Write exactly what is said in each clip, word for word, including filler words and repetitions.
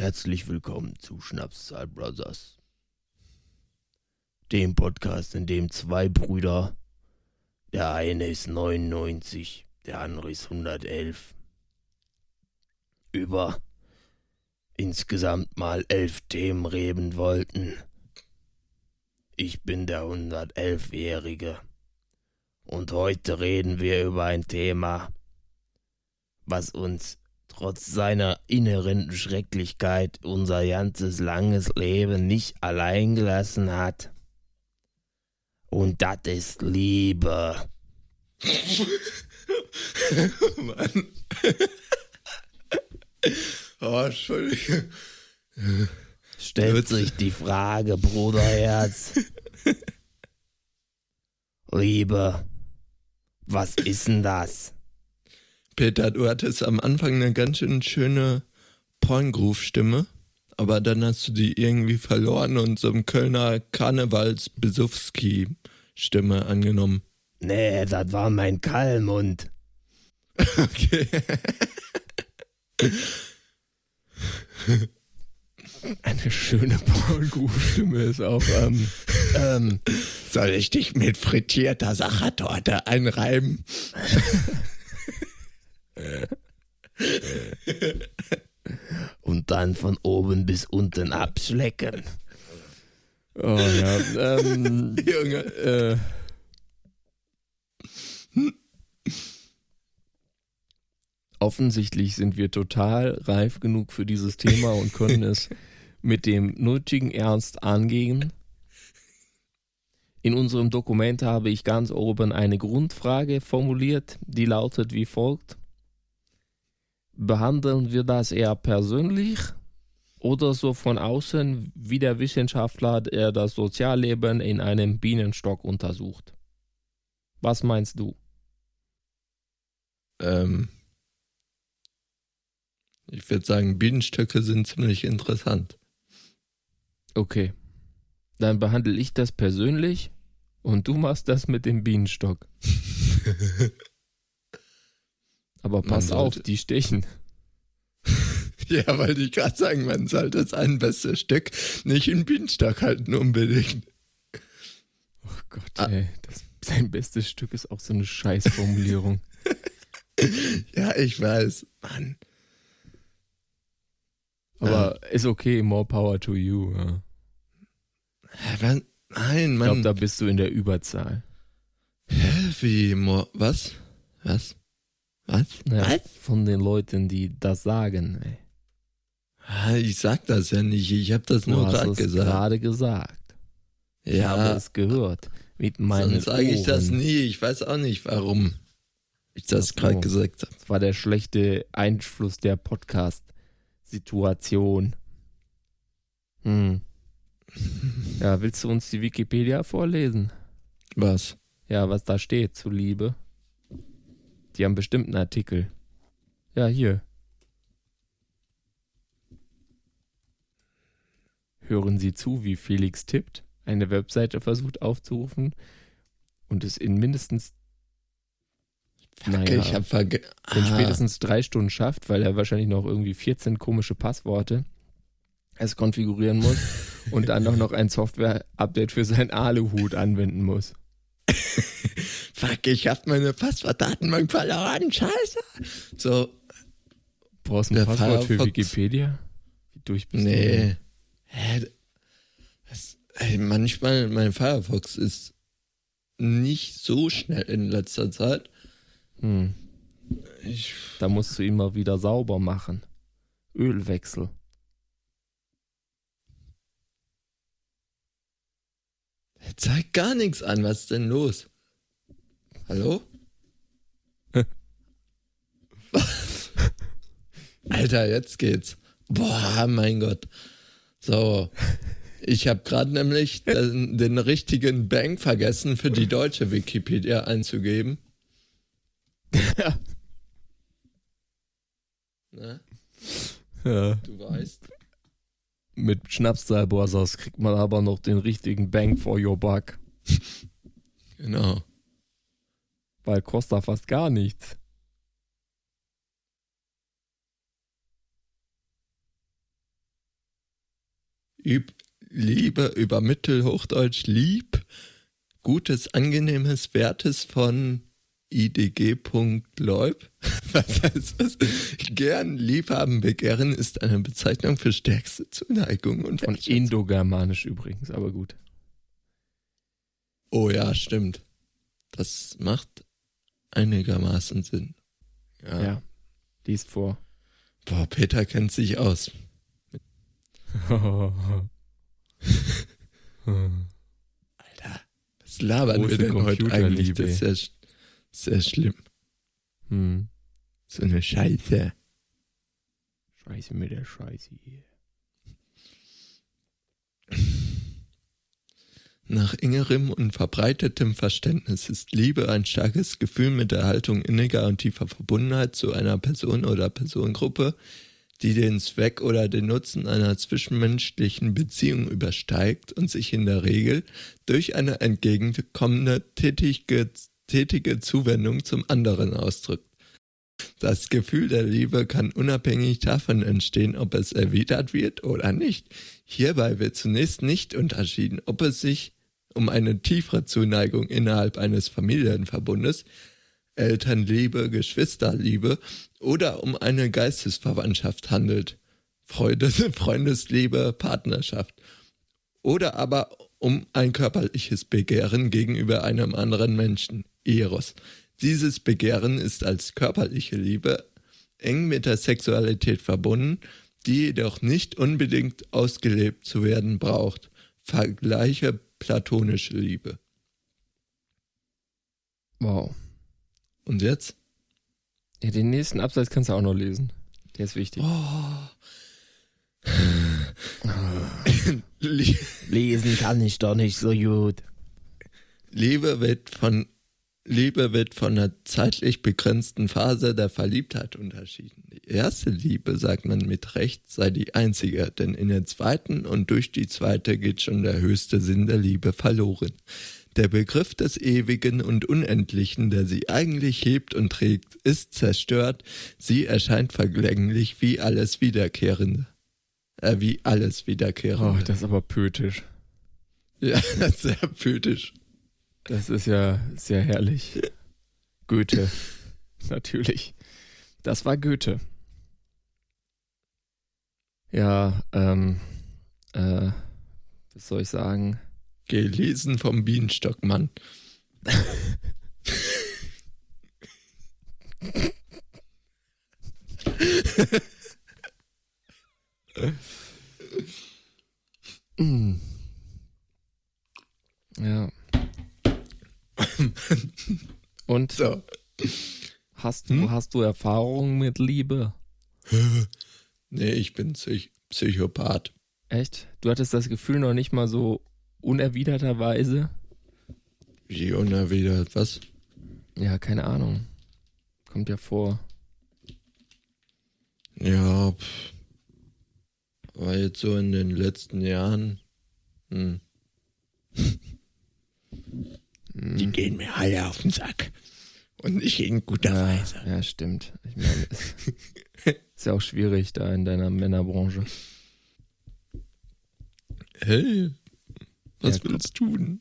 Herzlich willkommen zu Schnapszahl Brothers, dem Podcast, in dem zwei Brüder, der eine ist neunundneunzig, der andere ist hundertelf, über insgesamt mal elf Themen reden wollten. Ich bin der hundertelfjährige und heute reden wir über ein Thema, was uns trotz seiner inhärenten Schrecklichkeit unser ganzes langes Leben nicht allein gelassen hat. Und das ist Liebe. Mann. Oh, Entschuldige. Stellt sich die Frage, Bruderherz. Liebe, was ist denn das? Peter, du hattest am Anfang eine ganz schön schöne Porngroove-Stimme, aber dann hast du die irgendwie verloren und so ein Kölner Karnevals-Besowski-Stimme angenommen. Nee, das war mein Kalmund. Okay. Eine schöne Porngroove-Stimme ist auch, ähm, ähm, soll ich dich mit frittierter Sachertorte einreiben? Und dann von oben bis unten abschlecken. Oh ja, ähm, Junge. Äh, offensichtlich sind wir total reif genug für dieses Thema und können es mit dem nötigen Ernst angehen. In unserem Dokument habe ich ganz oben eine Grundfrage formuliert, die lautet wie folgt. Behandeln wir das eher persönlich oder so von außen, wie der Wissenschaftler, der das Sozialleben in einem Bienenstock untersucht? Was meinst du? Ähm, ich würde sagen, Bienenstöcke sind ziemlich interessant. Okay, dann behandle ich das persönlich und du machst das mit dem Bienenstock. Aber pass auf, die stechen. Ja, wollte ich gerade sagen, man sollte sein bestes Stück nicht in Bienenstock halten unbedingt. Oh Gott, ah. ey, das, sein bestes Stück ist auch so eine Scheißformulierung. Ja, ich weiß, Mann. Aber ja. Ist okay, more power to you. Ja. Ja, nein, Mann. Ich glaube, da bist du in der Überzahl. Hä, wie, more, was? Was? Was? Ja, was? Von den Leuten, die das sagen, ey. Ich sag das ja nicht, ich habe das du nur gerade gesagt. Du hast gerade gesagt. Ja. Ich habe es gehört. Mit meinen Sonst sage ich das Ohren. nie, ich weiß auch nicht, warum ich das gerade gesagt habe. Das war der schlechte Einfluss der Podcast-Situation. Hm. Ja, willst du uns die Wikipedia vorlesen? Was? Ja, was da steht zu Liebe. Die haben bestimmt einen Artikel. Ja, hier. Hören Sie zu, wie Felix tippt, eine Webseite versucht aufzurufen und es in mindestens naja, ich hab verge- in spätestens drei Stunden schafft, weil er wahrscheinlich noch irgendwie vierzehn komische Passworte es konfigurieren muss und dann noch, noch ein Software-Update für seinen Aluhut anwenden muss. Fuck, ich hab meine Passwortdatenbank verloren, scheiße. So. Brauchst du ein Passwort für Wikipedia? Wie durch bist nee. du? Hä? Das, ey, manchmal, mein Firefox ist nicht so schnell in letzter Zeit. Hm. Ich, da musst du ihn mal wieder sauber machen. Ölwechsel. Er zeigt gar nichts an, was ist denn los? Hallo? Alter, jetzt geht's. Boah, mein Gott. So, ich habe gerade nämlich den, den richtigen Bank vergessen, für die deutsche Wikipedia einzugeben. Ja. Na? Ja. Du weißt. Mit Schnapszahl Brothers kriegt man aber noch den richtigen Bang for your buck. Genau. Weil kostet fast gar nichts. Üb, Liebe über Mittelhochdeutsch lieb, Gutes, Angenehmes, Wertes von idg.leub. Was heißt das? Gern, Liebhaben, Begehren ist eine Bezeichnung für stärkste Zuneigung und Von Indogermanisch übrigens, aber gut. Oh ja, stimmt. Das macht einigermaßen Sinn. Ja. Ja, lies vor. Boah, Peter kennt sich aus. Alter, was labern Große wir denn heute eigentlich? Computerliebe. Das ist ja sch- sehr schlimm. Hm. So eine Scheiße. Scheiße mit der Scheiße hier. Nach engerem und verbreitetem Verständnis ist Liebe ein starkes Gefühl mit der Haltung inniger und tiefer Verbundenheit zu einer Person oder Personengruppe, die den Zweck oder den Nutzen einer zwischenmenschlichen Beziehung übersteigt und sich in der Regel durch eine entgegenkommende tätige, tätige Zuwendung zum anderen ausdrückt. Das Gefühl der Liebe kann unabhängig davon entstehen, ob es erwidert wird oder nicht. Hierbei wird zunächst nicht unterschieden, ob es sich um eine tiefere Zuneigung innerhalb eines Familienverbundes, Elternliebe, Geschwisterliebe oder um eine Geistesverwandtschaft handelt, Freude, Freundesliebe, Partnerschaft oder aber um ein körperliches Begehren gegenüber einem anderen Menschen, Eros. Dieses Begehren ist als körperliche Liebe eng mit der Sexualität verbunden, die jedoch nicht unbedingt ausgelebt zu werden braucht. Vergleiche platonische Liebe. Wow. Und jetzt? Ja, den nächsten Absatz kannst du auch noch lesen. Der ist wichtig. Oh. Lesen kann ich doch nicht so gut. Liebe wird von Liebe wird von einer zeitlich begrenzten Phase der Verliebtheit unterschieden. Die erste Liebe, sagt man mit Recht, sei die einzige, denn in der zweiten und durch die zweite geht schon der höchste Sinn der Liebe verloren. Der Begriff des Ewigen und Unendlichen, der sie eigentlich hebt und trägt, ist zerstört. Sie erscheint vergänglich wie alles Wiederkehrende. Äh, wie alles Wiederkehrende. Oh, das ist aber poetisch. Ja, das ist sehr poetisch. Das ist ja sehr herrlich. Goethe. Natürlich. Das war Goethe. Ja, ähm, äh, was soll ich sagen? Gelesen vom Bienenstockmann. mm. Ja. Und So. hast du, Hm? hast du Erfahrungen mit Liebe? Nee, ich bin Psych- Psychopath. Echt? Du hattest das Gefühl noch nicht mal so unerwiderterweise? Wie unerwidert, was? Ja, keine Ahnung. Kommt ja vor. Ja, pff. War jetzt so in den letzten Jahren. Hm. Die gehen mir alle auf den Sack. Und nicht in guter Ja, Weise. ja, stimmt. Ich meine, es ist ja auch schwierig da in deiner Männerbranche. Hey, was Ja, willst du tun?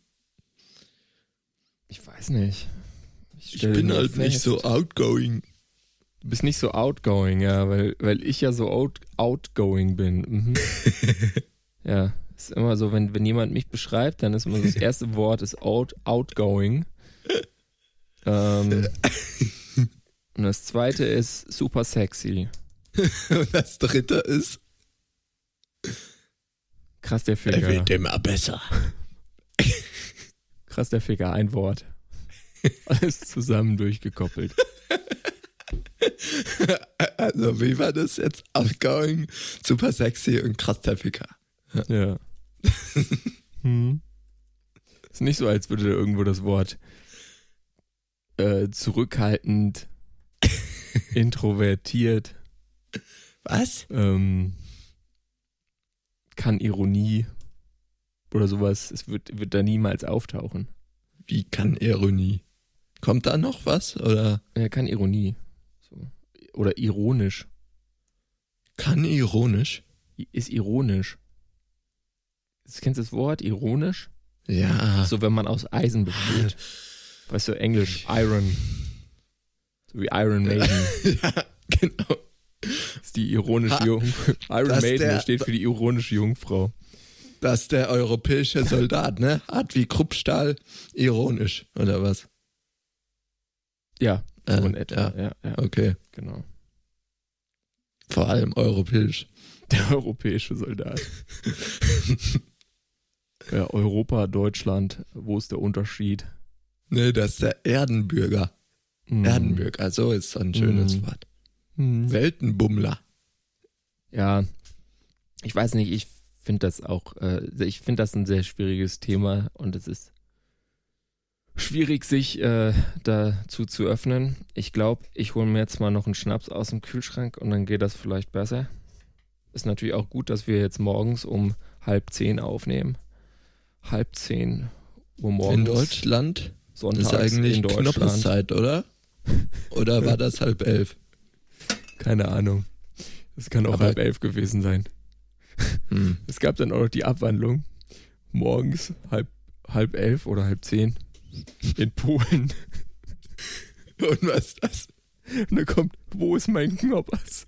Ich weiß nicht. Ich stell bin nur halt nicht fest, so outgoing. Du bist nicht so outgoing, ja, weil, weil ich ja so out, outgoing bin. Mhm. Ja, ist immer so, wenn, wenn jemand mich beschreibt, dann ist immer so das erste Wort ist out, outgoing. Ähm, und das zweite ist super sexy. Und das dritte ist, Krass der er Ficker. wird immer besser. Krass der Ficker, ein Wort. Alles zusammen durchgekoppelt. Also, wie war das jetzt? Outgoing, super sexy und krass der Ficker. Ja. Hm. Ist nicht so, als würde da irgendwo das Wort äh, zurückhaltend, introvertiert, Was? ähm, kann Ironie oder sowas, es wird, wird da niemals auftauchen. Wie kann Ironie? Kommt da noch was? Oder Ja, kann Ironie. So. Oder ironisch. kann ironisch? I- Ist ironisch. kennst du das Wort, ironisch? Ja. So, wenn man aus Eisen besteht. Weißt du, Englisch, Iron. So wie Iron Maiden. Ja, genau. Das ist die ironische Ha, Jungfrau. Iron dass Maiden, der- das steht für die ironische Jungfrau. Dass der europäische Soldat, ne? Art wie Kruppstahl, ironisch, oder was? Ja, so Äh, in etwa. ja. Ja, ja, Okay. genau. Vor allem europäisch. Der europäische Soldat. Ja, Europa, Deutschland, wo ist der Unterschied? Ne, das ist der Erdenbürger. Hm. Erdenbürger, so ist so ein schönes Mhm. Wort. Hm. Weltenbummler. Ja, ich weiß nicht, ich finde das auch, äh, ich finde das ein sehr schwieriges Thema und es ist schwierig, sich äh, dazu zu öffnen. Ich glaube, ich hole mir jetzt mal noch einen Schnaps aus dem Kühlschrank und dann geht das vielleicht besser. Ist natürlich auch gut, dass wir jetzt morgens um halb zehn aufnehmen. Halb zehn Uhr morgens. In Deutschland Sonntags ist eigentlich in Deutschland. Knoppeszeit, oder? Oder war das halb elf? Keine Ahnung. Das kann auch Aber- halb elf gewesen sein. Hm. Es gab dann auch noch die Abwandlung. Morgens halb, halb elf oder halb zehn in Polen. Und was ist das? Und da kommt, wo ist mein Knoppers?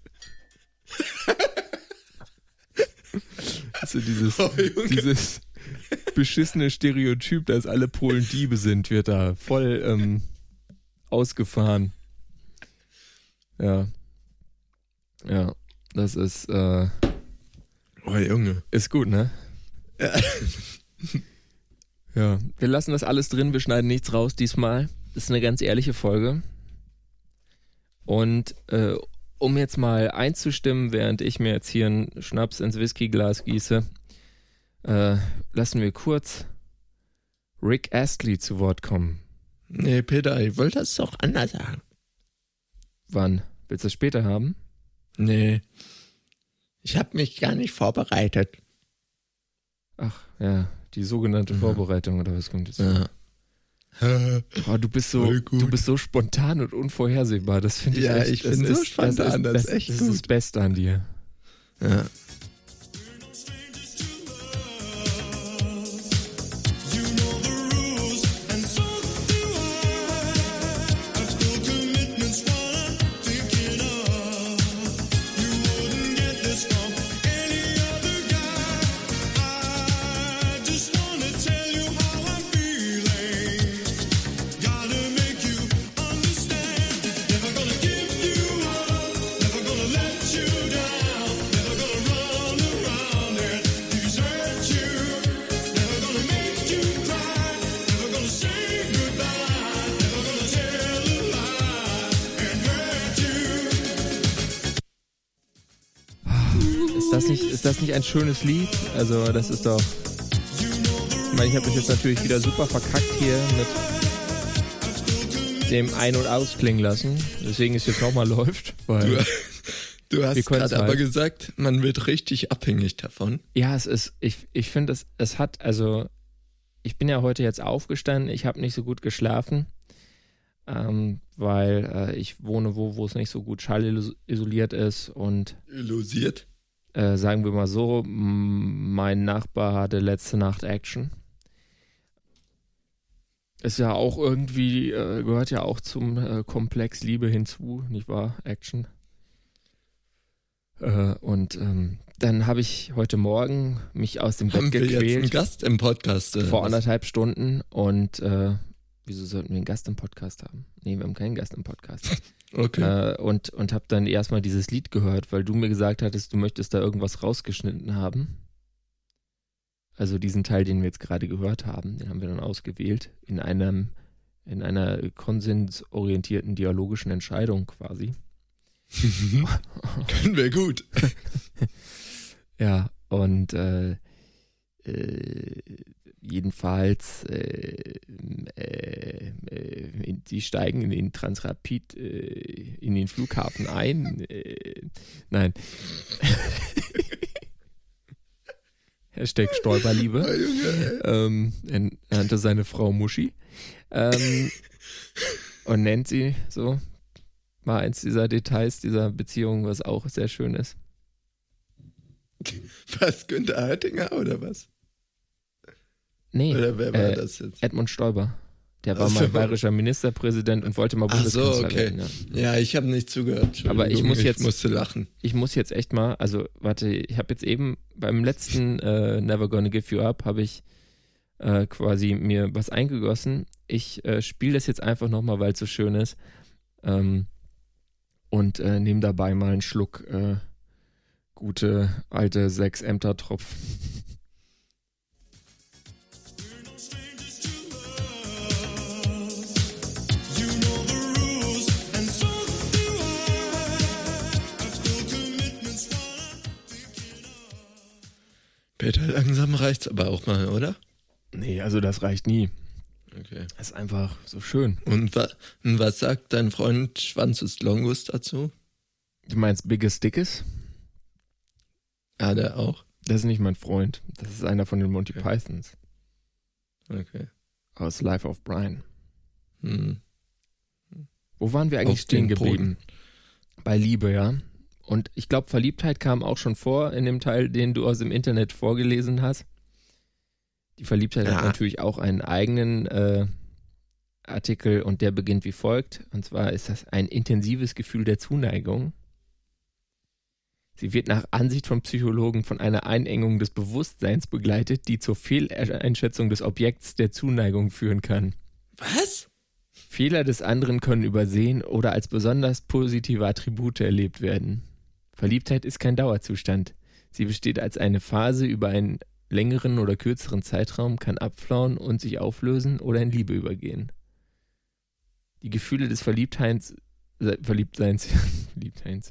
Also dieses, Oh, Junge. dieses beschissene Stereotyp, dass alle Polen Diebe sind, wird da voll ähm, ausgefahren. Ja. Ja, das ist, äh, Oh, Junge. ist gut, ne? Ja. Ja, wir lassen das alles drin, wir schneiden nichts raus diesmal. Das ist eine ganz ehrliche Folge. Und äh, um jetzt mal einzustimmen, während ich mir jetzt hier einen Schnaps ins Whiskyglas gieße, äh, lassen wir kurz Rick Astley zu Wort kommen. Nee, Peter, ich wollte das doch anders sagen. Wann? Willst du es später haben? Nee. Ich habe mich gar nicht vorbereitet. Ach, ja, die sogenannte Ja. Vorbereitung oder was kommt jetzt? Ja. Oh, du bist so, Voll gut. du bist so spontan und unvorhersehbar. Das finde ich Ja, echt. ich das bin so ist- spontan, das ist echt das ist das gut. Beste an dir. Ja. Ist das nicht, ist das nicht ein schönes Lied? Also das ist doch. Ich meine, ich habe das jetzt natürlich wieder super verkackt hier mit dem Ein- und Ausklingen lassen. Deswegen es jetzt nochmal läuft. Weil, Du, du Wir hast können's gerade aber halt. gesagt, man wird richtig abhängig davon. ja, es ist, ich, ich finde, es, es hat, also, ich bin ja heute jetzt aufgestanden, ich habe nicht so gut geschlafen, ähm, weil äh, ich wohne wo, wo es nicht so gut schallisoliert ist und Illusiert. äh, sagen wir mal so, m- mein Nachbar hatte letzte Nacht Action. Ist ja auch irgendwie, äh, gehört ja auch zum äh, Komplex Liebe hinzu, nicht wahr? Action. Äh, und ähm, dann habe ich heute Morgen mich aus dem Bett Haben wir jetzt einen gequält Gast im Podcast? oder vor was? anderthalb Stunden und äh, wieso sollten wir einen Gast im Podcast haben? Nee, wir haben keinen Gast im Podcast. Okay. Äh, und und habe dann erstmal dieses Lied gehört, weil du mir gesagt hattest, du möchtest da irgendwas rausgeschnitten haben. Also diesen Teil, den wir jetzt gerade gehört haben, den haben wir dann ausgewählt in einem in einer konsensorientierten dialogischen Entscheidung quasi. Können wir gut. Ja, und äh, äh, jedenfalls äh, äh, äh, die steigen in den Transrapid äh, in den Flughafen ein. Äh, nein. Hashtag Stolperliebe. Oh, Junge. Ähm, er nannte seine Frau Muschi. Ähm, und nennt sie so. War eins dieser Details dieser Beziehung, was auch sehr schön ist. Was, Günther Oettinger oder was? Nee, Oder wer war äh, das jetzt? Edmund Stoiber. Der war Ach so. mal bayerischer Ministerpräsident und wollte mal Ach so, Bundeskanzler okay. werden. Ja. Ja, ich habe nicht zugehört. Aber ich muss jetzt- Ich musste lachen. Ich muss jetzt echt mal, also warte, ich habe jetzt eben beim letzten äh, Never Gonna Give You Up, habe ich äh, quasi mir was eingegossen. Ich äh, spiele das jetzt einfach nochmal, weil es so schön ist. Ähm, und äh, nehme dabei mal einen Schluck äh, gute alte sechs Ämter Tropf. Peter, langsam reicht's aber auch mal, oder? Nee, also das reicht nie. Okay. Das ist einfach so schön. Und, wa und was sagt dein Freund Schwanz ist Longus dazu? Du meinst Biggest Dickes? Ah, der auch? Das ist nicht mein Freund. Das ist einer von den Monty Okay. Pythons Okay. aus Life of Brian. Hm. Wo waren wir eigentlich Auf stehen den geblieben? Bei Liebe, ja. Und ich glaube, Verliebtheit kam auch schon vor in dem Teil, den du aus dem Internet vorgelesen hast. Die Verliebtheit Ja. hat natürlich auch einen eigenen äh, Artikel und der beginnt wie folgt. Und zwar ist das ein intensives Gefühl der Zuneigung. Sie wird nach Ansicht von Psychologen von einer Einengung des Bewusstseins begleitet, die zur Fehleinschätzung des Objekts der Zuneigung führen kann. Was? Fehler des anderen können übersehen oder als besonders positive Attribute erlebt werden. Verliebtheit ist kein Dauerzustand. Sie besteht als eine Phase über einen längeren oder kürzeren Zeitraum, kann abflauen und sich auflösen oder in Liebe übergehen. Die Gefühle des Verliebtheits, äh, Verliebtseins, Verliebtheits,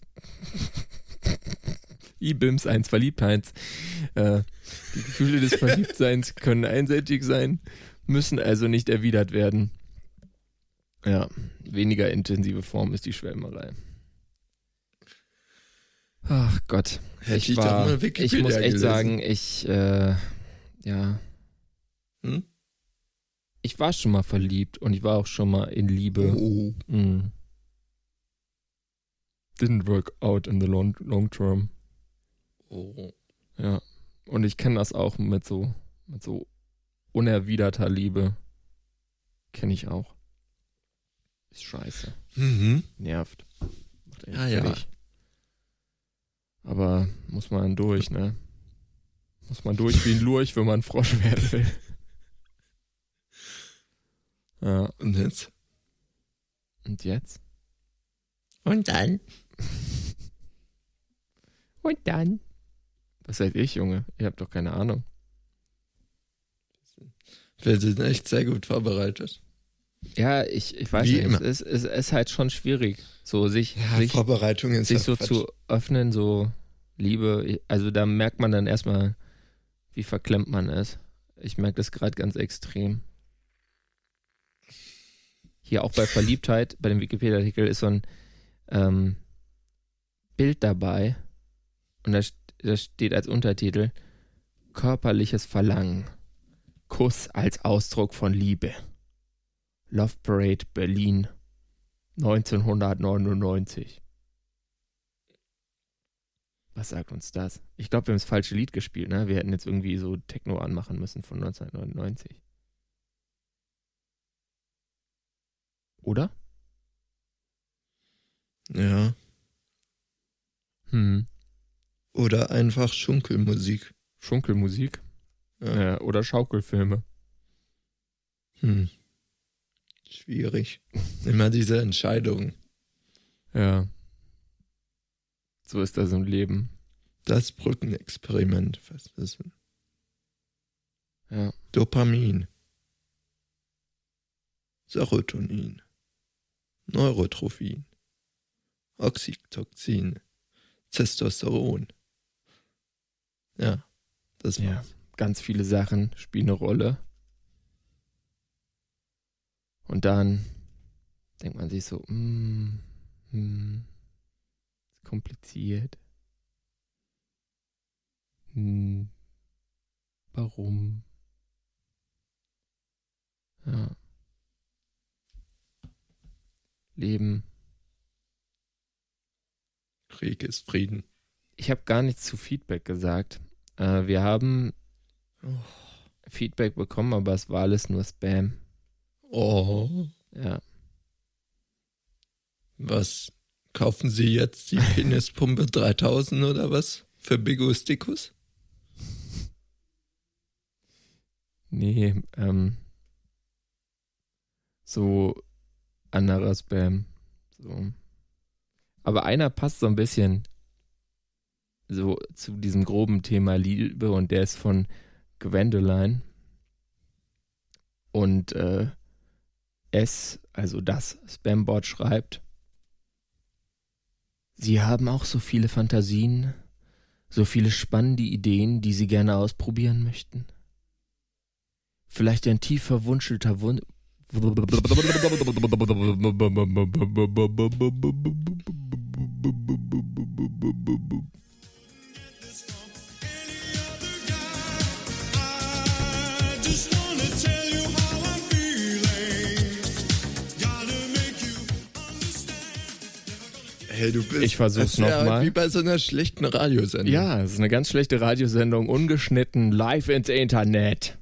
I-Bims eins Verliebtheits, äh, die Gefühle des Verliebtseins können einseitig sein, müssen also nicht erwidert werden. Ja, weniger intensive Form ist die Schwärmerei. Ach Gott. Hätte Ich, ich doch war, mal ich Wikipedia muss echt gelesen. sagen, ich, äh, ja, Hm? ich war schon mal verliebt und ich war auch schon mal in Liebe. Oh. Mm. Didn't work out in the long, long term. Oh. Ja. Und ich kenne das auch mit so, mit so unerwiderter Liebe. Kenne ich auch. Ist scheiße. Mhm. Nervt. Macht echt Ja, ja. fertig. Aber muss man durch, ne? Muss man durch wie ein Lurch, wenn man Frosch werden will. Ja. Und jetzt? Und jetzt? Und dann? Und dann? Was seid ich, Junge? Ihr habt doch keine Ahnung. Wir sind echt sehr gut vorbereitet. Ja, ich, ich weiß Wie nicht. immer. Es ist, es ist halt schon schwierig, so sich, Ja, sich, Vorbereitung ist sich ja so Quatsch. zu öffnen, so Liebe. Also da merkt man dann erstmal, wie verklemmt man ist. Ich merke das gerade ganz extrem. Hier auch bei Verliebtheit, bei dem Wikipedia-Artikel ist so ein ähm, Bild dabei und da, st- da steht als Untertitel körperliches Verlangen. Kuss als Ausdruck von Liebe. Love Parade Berlin neunzehnhundertneunundneunzig. Was sagt uns das? Ich glaube, wir haben das falsche Lied gespielt, ne? Wir hätten jetzt irgendwie so Techno anmachen müssen von neunzehnhundertneunundneunzig. Oder? Ja. Hm. Oder einfach Schunkelmusik. Schunkelmusik? Ja. Ja, oder Schaukelfilme. Hm. Schwierig. Immer diese Entscheidung. Ja. So ist das im Leben. Das Brückenexperiment. Was ist das? Ja. Dopamin. Serotonin. Neurotrophin. Oxytocin. Testosteron. Ja, das war's. Ja. Ganz viele Sachen spielen eine Rolle. Und dann denkt man sich so, mm, mm, ist kompliziert. Hm, warum? Ja. Leben. Krieg ist Frieden. Ich habe gar nichts zu Feedback gesagt. Äh, wir haben Oh. Feedback bekommen, aber es war alles nur Spam. Oh. Ja. Was? Kaufen Sie jetzt die Penispumpe dreitausend oder was? Für Bigus Dickus? Nee, ähm. So anderer Spam. So. Aber einer passt so ein bisschen so zu diesem groben Thema Liebe und der ist von Gwendoline. Und äh, es, also das Spambot schreibt: Sie haben auch so viele Fantasien, so viele spannende Ideen, die Sie gerne ausprobieren möchten. Vielleicht ein tief verwunschelter Wunsch. Hey, du bist Ich versuch's nochmal. Wie bei so einer schlechten Radiosendung. Ja, es ist eine ganz schlechte Radiosendung, ungeschnitten, live ins Internet.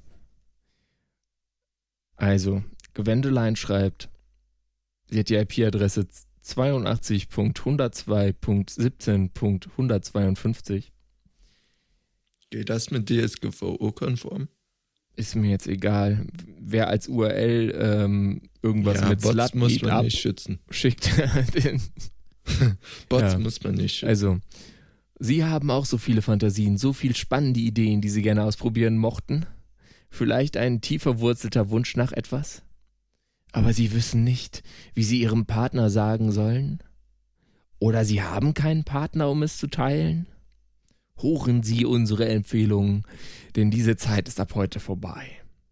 Also, Gwendoline schreibt, sie hat die I P-Adresse zweiundachtzig Punkt hundertzwei Punkt siebzehn Punkt hundertzweiundfünfzig. Geht das mit D S G V O-konform? Ist mir jetzt egal. Wer als U R L ähm, irgendwas ja, mit Bots Slut muss Meet man Up nicht schützen. schickt, den, Bots Ja. muss man nicht schützen. Also, Sie haben auch so viele Fantasien, so viel spannende Ideen, die Sie gerne ausprobieren mochten. Vielleicht ein tief verwurzelter Wunsch nach etwas? Aber Sie wissen nicht, wie Sie Ihrem Partner sagen sollen? Oder Sie haben keinen Partner, um es zu teilen? Hören Sie unsere Empfehlungen, denn diese Zeit ist ab heute vorbei.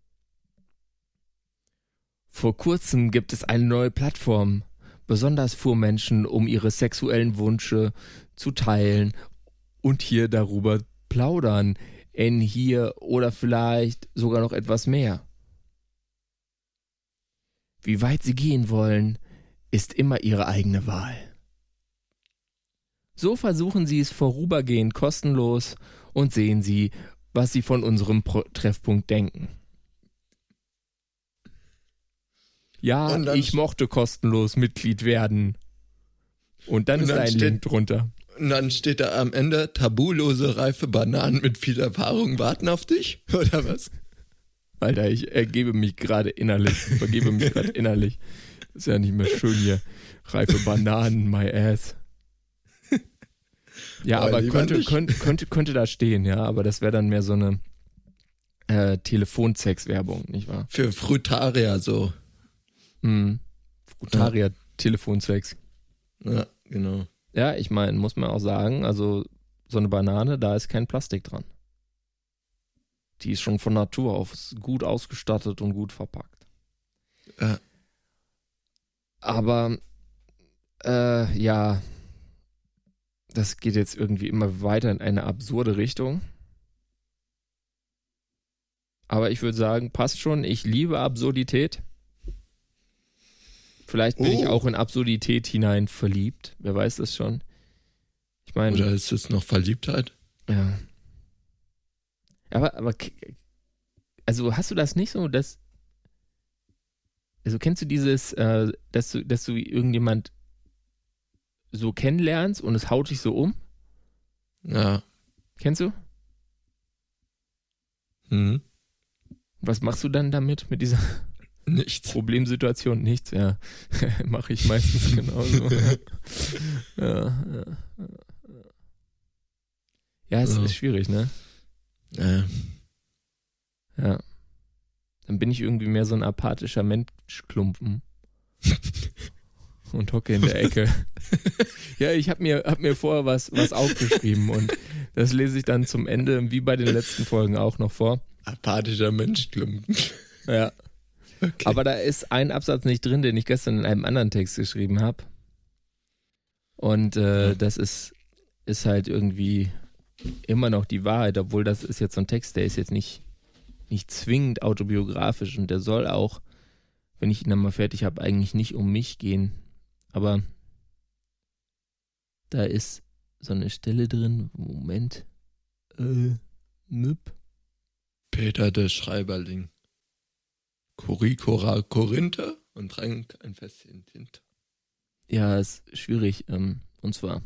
Vor kurzem gibt es eine neue Plattform, besonders für Menschen, um ihre sexuellen Wünsche zu teilen und hier darüber plaudern, in hier oder vielleicht sogar noch etwas mehr. Wie weit Sie gehen wollen, ist immer Ihre eigene Wahl. So versuchen Sie es vorübergehend kostenlos und sehen Sie, was Sie von unserem Pro- Treffpunkt denken. Ja, Und dann ich mochte kostenlos Mitglied werden. Und dann Und ist dann da ein steht- Link drunter. Und dann steht da am Ende, tabulose, reife Bananen mit viel Erfahrung warten auf dich? Oder was? Alter, ich ergebe mich gerade innerlich. Vergebe mich gerade innerlich. Ist ja nicht mehr schön hier. Reife Bananen, my ass. Ja, Aber aber lieber könnte, nicht. könnte, könnte, könnte da stehen, ja. Aber das wäre dann mehr so eine äh, Telefonsex-Werbung, nicht wahr? Für Frutaria so. Hm. Frutaria, Telefonsex. Ja, genau. Ja, ich meine, muss man auch sagen, also so eine Banane, da ist kein Plastik dran. Die ist schon von Natur aus gut ausgestattet und gut verpackt. Ja. Aber, äh, ja, das geht jetzt irgendwie immer weiter in eine absurde Richtung. Aber ich würde sagen, passt schon, ich liebe Absurdität. Vielleicht bin ich Oh. auch in Absurdität hinein verliebt. Wer weiß das schon. Ich meine, Oder ist es noch Verliebtheit? ja. Aber, aber, k- also hast du das nicht so, dass, also kennst du dieses, äh, dass du, dass du irgendjemand so kennenlernst und es haut dich so um? Ja. Kennst du? Hm. Was machst du dann damit, mit dieser Nichts. Problemsituation? Nichts, ja. Mache ich meistens genauso. ja, ja, ja. Ja, es So. ist schwierig, ne? Ja. Ja. Dann bin ich irgendwie mehr so ein apathischer Menschklumpen. Und hocke in der Ecke. Ja, ich habe mir, hab mir vorher was, was aufgeschrieben und das lese ich dann zum Ende, wie bei den letzten Folgen auch noch vor. Apathischer Menschklumpen. Ja. Okay. Aber da ist ein Absatz nicht drin, den ich gestern in einem anderen Text geschrieben habe. Und äh, das ist, ist halt irgendwie immer noch die Wahrheit, obwohl das ist jetzt so ein Text, der ist jetzt nicht, nicht zwingend autobiografisch und der soll auch, wenn ich ihn dann mal fertig habe, eigentlich nicht um mich gehen. Aber da ist so eine Stelle drin, Moment, äh, nüpp. Peter der Schreiberling. Coricora Korinther und trank ein Fässchen Tinte. Ja, ist schwierig. Ähm, und zwar.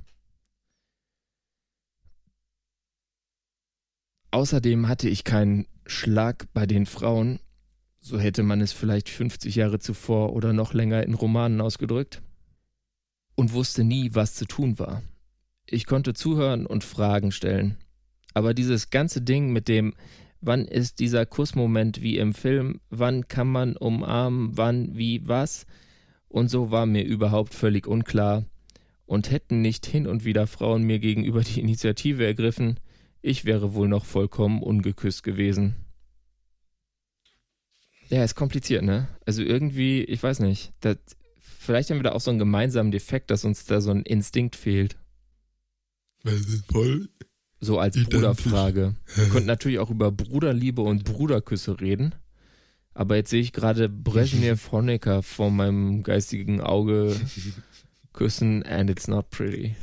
Außerdem hatte ich keinen Schlag bei den Frauen, so hätte man es vielleicht fünfzig Jahre zuvor oder noch länger in Romanen ausgedrückt, und wusste nie, was zu tun war. Ich konnte zuhören und Fragen stellen. Aber dieses ganze Ding mit dem, wann ist dieser Kussmoment wie im Film, wann kann man umarmen, wann, wie, was, und so war mir überhaupt völlig unklar. Und hätten nicht hin und wieder Frauen mir gegenüber die Initiative ergriffen, ich wäre wohl noch vollkommen ungeküsst gewesen. Ja, ist kompliziert, ne? Also irgendwie, ich weiß nicht, das, vielleicht haben wir da auch so einen gemeinsamen Defekt, dass uns da so ein Instinkt fehlt. Das ist voll So als identisch. Bruderfrage. Wir könnten natürlich auch über Bruderliebe und Bruderküsse reden, aber jetzt sehe ich gerade Brezhnev Honecker vor meinem geistigen Auge küssen and it's not pretty.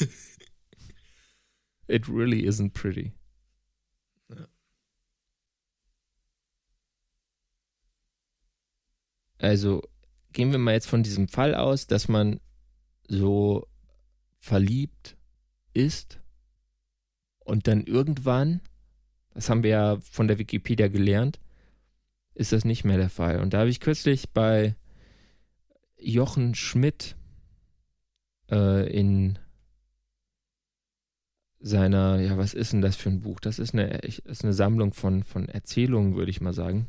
It really isn't pretty. Ja. Also gehen wir mal jetzt von diesem Fall aus, dass man so verliebt ist und dann irgendwann, das haben wir ja von der Wikipedia gelernt, ist das nicht mehr der Fall. Und da habe ich kürzlich bei Jochen Schmidt äh, in seiner, ja, was ist denn das für ein Buch? Das ist eine, ist eine Sammlung von, von Erzählungen, würde ich mal sagen.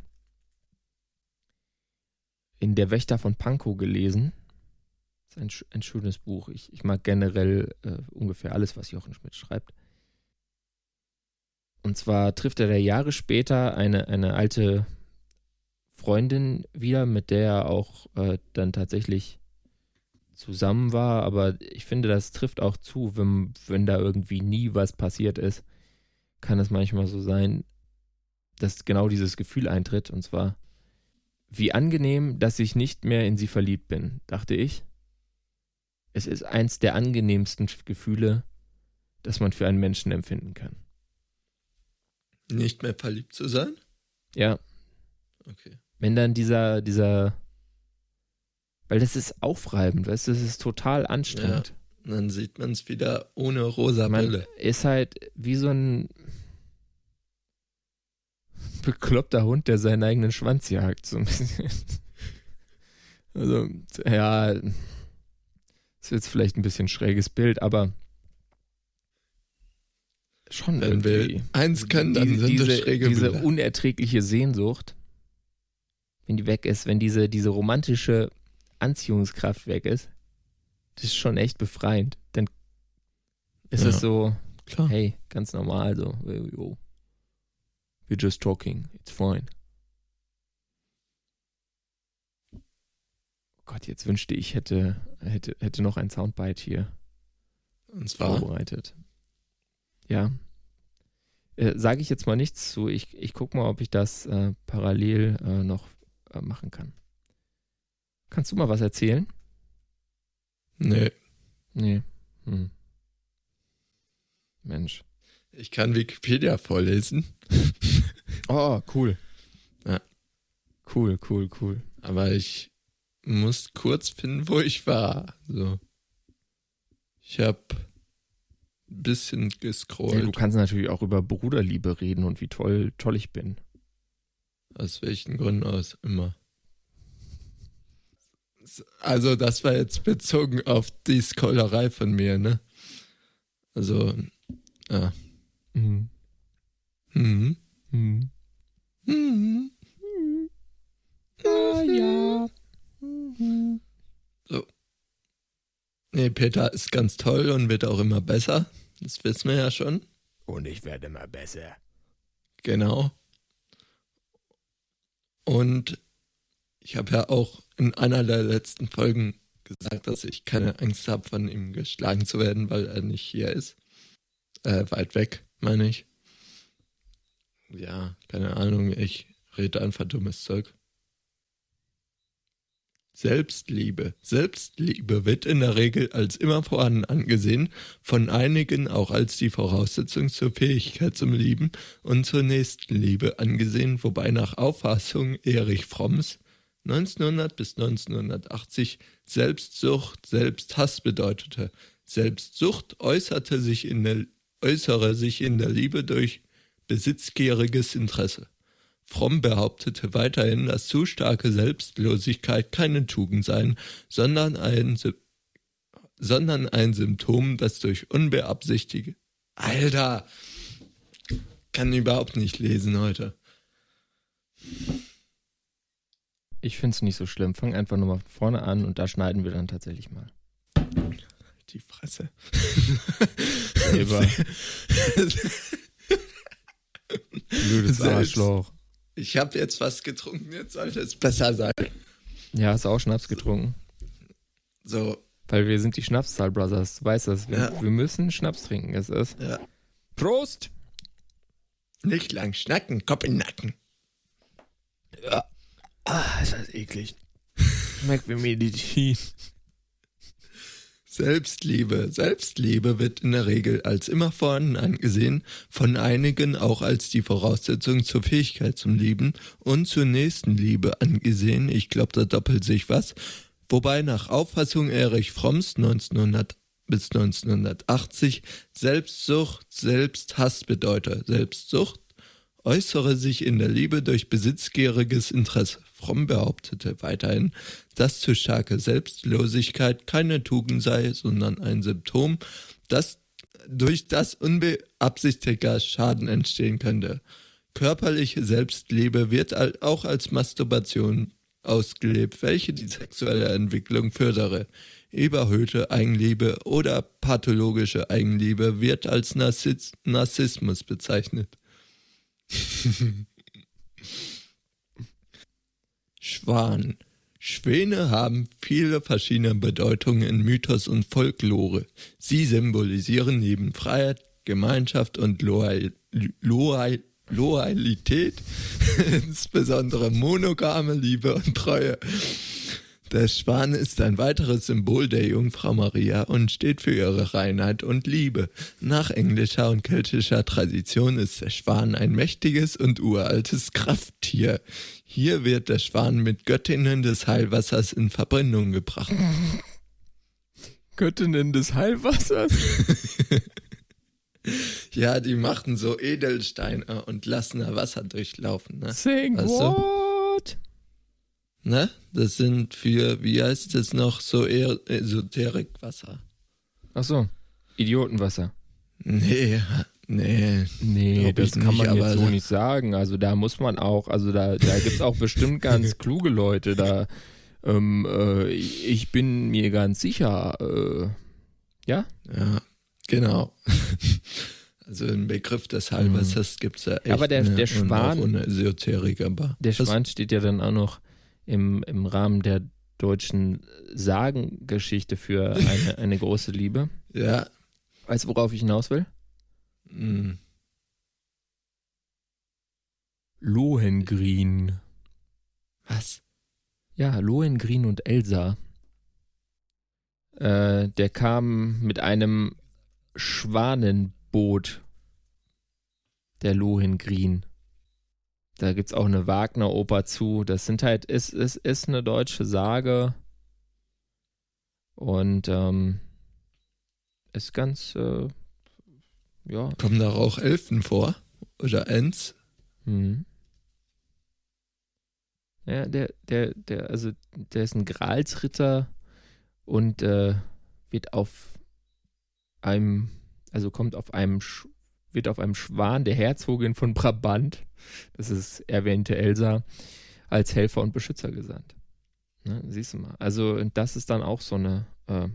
In Der Wächter von Pankow gelesen. Das ist ein, ein schönes Buch. Ich, ich mag generell äh, ungefähr alles, was Jochen Schmidt schreibt. Und zwar trifft er da Jahre später eine, eine alte Freundin wieder, mit der er auch äh, dann tatsächlich zusammen war, aber ich finde, das trifft auch zu, wenn, wenn da irgendwie nie was passiert ist, kann es manchmal so sein, dass genau dieses Gefühl eintritt, und zwar, wie angenehm, dass ich nicht mehr in sie verliebt bin, dachte ich. Es ist eins der angenehmsten Gefühle, das man für einen Menschen empfinden kann. Nicht mehr verliebt zu sein? Ja. Okay. Wenn dann dieser, dieser Weil das ist aufreibend, weißt du, das ist total anstrengend. Ja, dann sieht man es wieder ohne rosa Man Brille. ist halt wie so ein bekloppter Hund, der seinen eigenen Schwanz jagt, so ein bisschen. Also, ja, das ist jetzt vielleicht ein bisschen schräges Bild, aber schon Wenn irgendwie. wir eins können, dann Die- sind diese, das schräge diese Bilder. unerträgliche Sehnsucht, wenn die weg ist, wenn diese, diese romantische Anziehungskraft weg ist, das ist schon echt befreiend. Dann ist Ja. es so, Klar. hey, ganz normal, so, yo, we're just talking, it's fine. Oh Gott, jetzt wünschte ich, hätte, hätte, hätte noch ein Soundbite hier Und zwar, vorbereitet. Ja. Äh, Sage ich jetzt mal nichts zu. Ich, ich gucke mal, ob ich das äh, parallel äh, noch äh, machen kann. Kannst du mal was erzählen? nee, Nee. Hm. Mensch. ich kann Wikipedia vorlesen, Oh, cool. Ja. Cool, cool, cool. aber ich muss kurz finden, wo ich war. So. Ich habe ein bisschen Ja, gescrollt, du kannst natürlich auch über Bruderliebe reden und wie toll, toll ich bin. aus welchen Gründen aus immer. Also das war jetzt bezogen auf die Scrollerei von mir, ne? Also, ja. Mhm. Mhm. Mhm. Mhm. Ah, ja. So. Nee, Peter ist ganz toll und wird auch immer besser. Das wissen wir ja schon. Und ich werde immer besser. Genau. Und ich habe ja auch in einer der letzten Folgen gesagt, dass ich keine Angst habe, von ihm geschlagen zu werden, weil er nicht hier ist. Äh, weit weg, meine ich. Ja, keine Ahnung, ich rede einfach dummes Zeug. Selbstliebe. Selbstliebe wird in der Regel als immer vorhanden angesehen, von einigen auch als die Voraussetzung zur Fähigkeit zum Lieben und zur Nächstenliebe angesehen, wobei nach Auffassung Erich Fromms neunzehnhundert bis neunzehnhundertachtzig Selbstsucht, Selbsthass bedeutete. Selbstsucht äußerte sich in der, äußere sich in der Liebe durch besitzgieriges Interesse. Fromm behauptete weiterhin, dass zu starke Selbstlosigkeit keine Tugend sei, sondern ein, sondern ein Symptom, das durch unbeabsichtigte... Alter! Kann überhaupt nicht lesen heute. Ich finde es nicht so schlimm. Fang einfach nur mal vorne an und da schneiden wir dann tatsächlich mal. Die Fresse. Selber. Blödes Arschloch. Ich habe jetzt was getrunken, jetzt sollte es besser sein. Ja, hast du auch Schnaps getrunken? So. Weil wir sind die Schnapszahl Brothers, du weißt das. Wir, Ja. wir müssen Schnaps trinken, es ist. Ja. Prost! Nicht lang schnacken, Kopf in den Nacken. Ja. Ah, ist das eklig. Schmeckt wie Medizin. Selbstliebe. Selbstliebe wird in der Regel als immer vorhanden angesehen, von einigen auch als die Voraussetzung zur Fähigkeit zum Lieben und zur Nächstenliebe angesehen. Ich glaube, da doppelt sich was. Wobei nach Auffassung Erich Fromms neunzehnhundert bis neunzehnhundertachtzig Selbstsucht, Selbsthass bedeutet. Selbstsucht äußere sich in der Liebe durch besitzgieriges Interesse. Fromm behauptete weiterhin, dass zu starke Selbstlosigkeit keine Tugend sei, sondern ein Symptom, das durch das unbeabsichtigter Schaden entstehen könnte. Körperliche Selbstliebe wird auch als Masturbation ausgelebt, welche die sexuelle Entwicklung fördere. Überhöhte Eigenliebe oder pathologische Eigenliebe wird als Narziss- Narzissmus bezeichnet. Schwan. Schwäne haben viele verschiedene Bedeutungen in Mythos und Folklore. Sie symbolisieren neben Freiheit, Gemeinschaft und Loyal, Loyal, Loyalität insbesondere monogame Liebe und Treue. Der Schwan ist ein weiteres Symbol der Jungfrau Maria und steht für ihre Reinheit und Liebe. Nach englischer und keltischer Tradition ist der Schwan ein mächtiges und uraltes Krafttier. Hier wird der Schwan mit Göttinnen des Heilwassers in Verbindung gebracht. Göttinnen des Heilwassers? Ja, die machen so Edelsteine und lassen da Wasser durchlaufen. Ne? Saying Weißt du? what? Ne? Das sind für, wie heißt es noch, so eher Esoterikwasser. Ach so, Idiotenwasser. Nee, nee. Nee, Glaub das ich kann nicht, man aber jetzt so so- nicht sagen. Also da muss man auch, also da, da gibt es auch bestimmt ganz kluge Leute. Da, ähm, äh, ich bin mir ganz sicher, äh, ja? Ja, genau. Also im Begriff des Heilwassers gibt es ja echt Aber der- eine, der und Schwan- auch ohne Esoterik, aber Der das- Schwan steht ja dann auch noch im, im Rahmen der deutschen Sagengeschichte für eine, eine große Liebe. Ja. Weißt du, worauf ich hinaus will? mh. Lohengrin. Was? Ja, Lohengrin und Elsa. Äh, der kam mit einem Schwanenboot. Der Lohengrin. Da gibt's auch eine Wagner-Oper zu. Das sind halt, ist, ist, ist eine deutsche Sage. Und ähm, ist ganz, äh, ja. Kommen da auch Elfen vor? Oder Ents? Mhm. Ja, der, der, der, also der ist ein Gralsritter und äh, wird auf einem, also kommt auf einem, Sch- wird auf einem Schwan der Herzogin von Brabant, das ist erwähnte Elsa, als Helfer und Beschützer gesandt. Ne, siehst du mal. Also das ist dann auch so eine äh,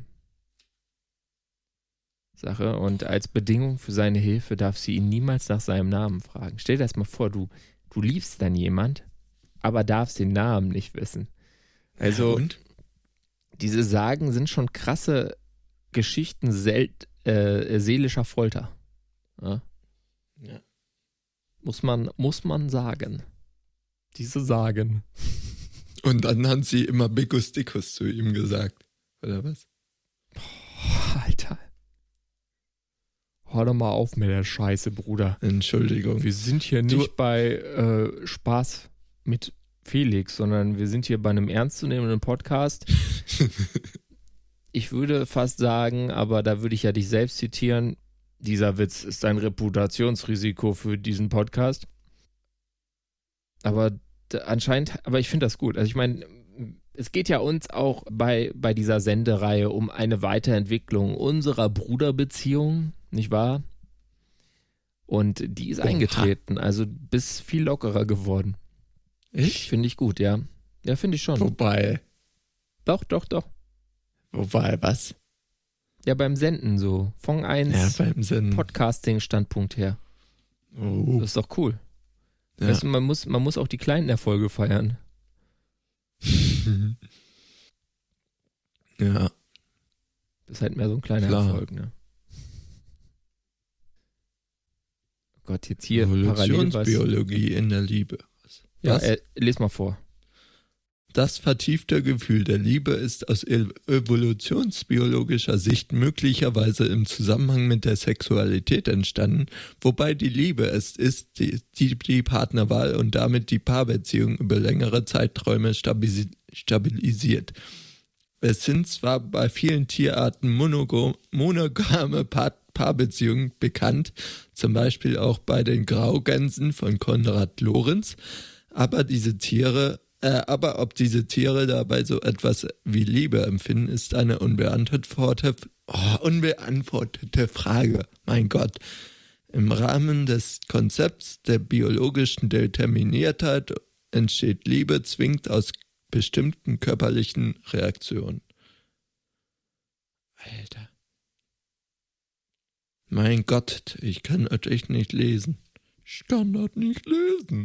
Sache. Und als Bedingung für seine Hilfe darf sie ihn niemals nach seinem Namen fragen. Stell dir das mal vor, du, du liebst dann jemand, aber darfst den Namen nicht wissen. Also Ja, und? diese Sagen sind schon krasse Geschichten sel- äh, seelischer Folter. Ja? Ja. Muss man, muss man sagen. Diese Sagen. Und dann haben sie immer Bickus Dickus zu ihm gesagt. Oder was? Boah, Alter. Hör doch mal auf mit der Scheiße, Bruder. Entschuldigung. Wir sind hier nicht du, bei äh, Spaß mit Felix, sondern wir sind hier bei einem ernstzunehmenden Podcast. Ich würde fast sagen, aber da würde ich ja dich selbst zitieren, dieser Witz ist ein Reputationsrisiko für diesen Podcast. Aber da, anscheinend, aber ich finde das gut. Also ich meine, es geht ja uns auch bei, bei dieser Sendereihe um eine Weiterentwicklung unserer Bruderbeziehung, nicht wahr? Und die ist Oha. eingetreten, also bist viel lockerer geworden. Ich? Finde ich gut, ja. Ja, finde ich schon. Wobei? Doch, doch, doch. Wobei, was? Ja, beim Senden so. Von eins ja, beim Senden. Podcasting-Standpunkt her. Oh. Das ist doch cool. Ja. Weißt du, man muss, man muss auch die kleinen Erfolge feiern. Ja. Das ist halt mehr so ein kleiner Klar. Erfolg, ne? Oh Gott, jetzt hier Evolutionsbiologie in der Liebe. Ja, äh, les mal vor. Das vertiefte Gefühl der Liebe ist aus evolutionsbiologischer Sicht möglicherweise im Zusammenhang mit der Sexualität entstanden, wobei die Liebe es ist, die die, die Partnerwahl und damit die Paarbeziehung über längere Zeiträume stabilis- stabilisiert. Es sind zwar bei vielen Tierarten monogo- monogame Paar- Paarbeziehungen bekannt, zum Beispiel auch bei den Graugänsen von Konrad Lorenz, aber diese Tiere Äh, aber ob diese Tiere dabei so etwas wie Liebe empfinden, ist eine unbeantwortete, oh, unbeantwortete Frage. Mein Gott. Im Rahmen des Konzepts der biologischen Determiniertheit entsteht Liebe zwingend aus bestimmten körperlichen Reaktionen. Alter. Mein Gott, ich kann das echt nicht lesen. Ich kann das nicht lesen.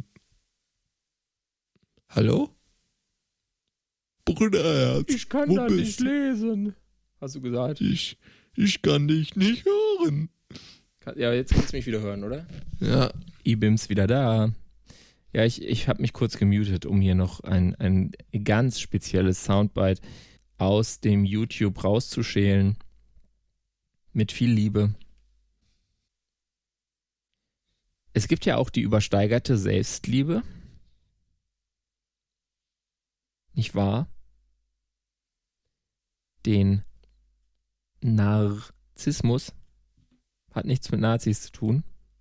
Hallo? Bruderherz. Ich kann da nicht lesen. Hast du gesagt? Ich, ich kann dich nicht hören. Ja, jetzt kannst du mich wieder hören, oder? Ja. I-Bims wieder da. Ja, ich, ich habe mich kurz gemutet, um hier noch ein, ein ganz spezielles Soundbite aus dem YouTube rauszuschälen. Mit viel Liebe. Es gibt ja auch die übersteigerte Selbstliebe. Nicht wahr? Den Narzissmus hat nichts mit Nazis zu tun.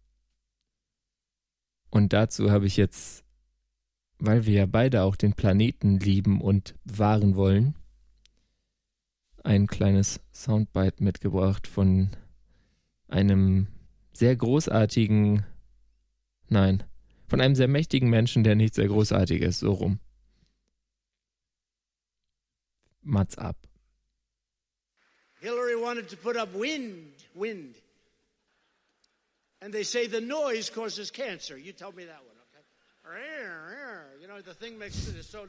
Und dazu habe ich jetzt, weil wir ja beide auch den Planeten lieben und bewahren wollen, ein kleines Soundbite mitgebracht von einem sehr großartigen, nein, von einem sehr mächtigen Menschen, der nicht sehr großartig ist, so rum. Mats ab. Hillary wanted to put up wind, wind. And they say the noise causes cancer. You tell me that one, okay? You know, the thing makes it so...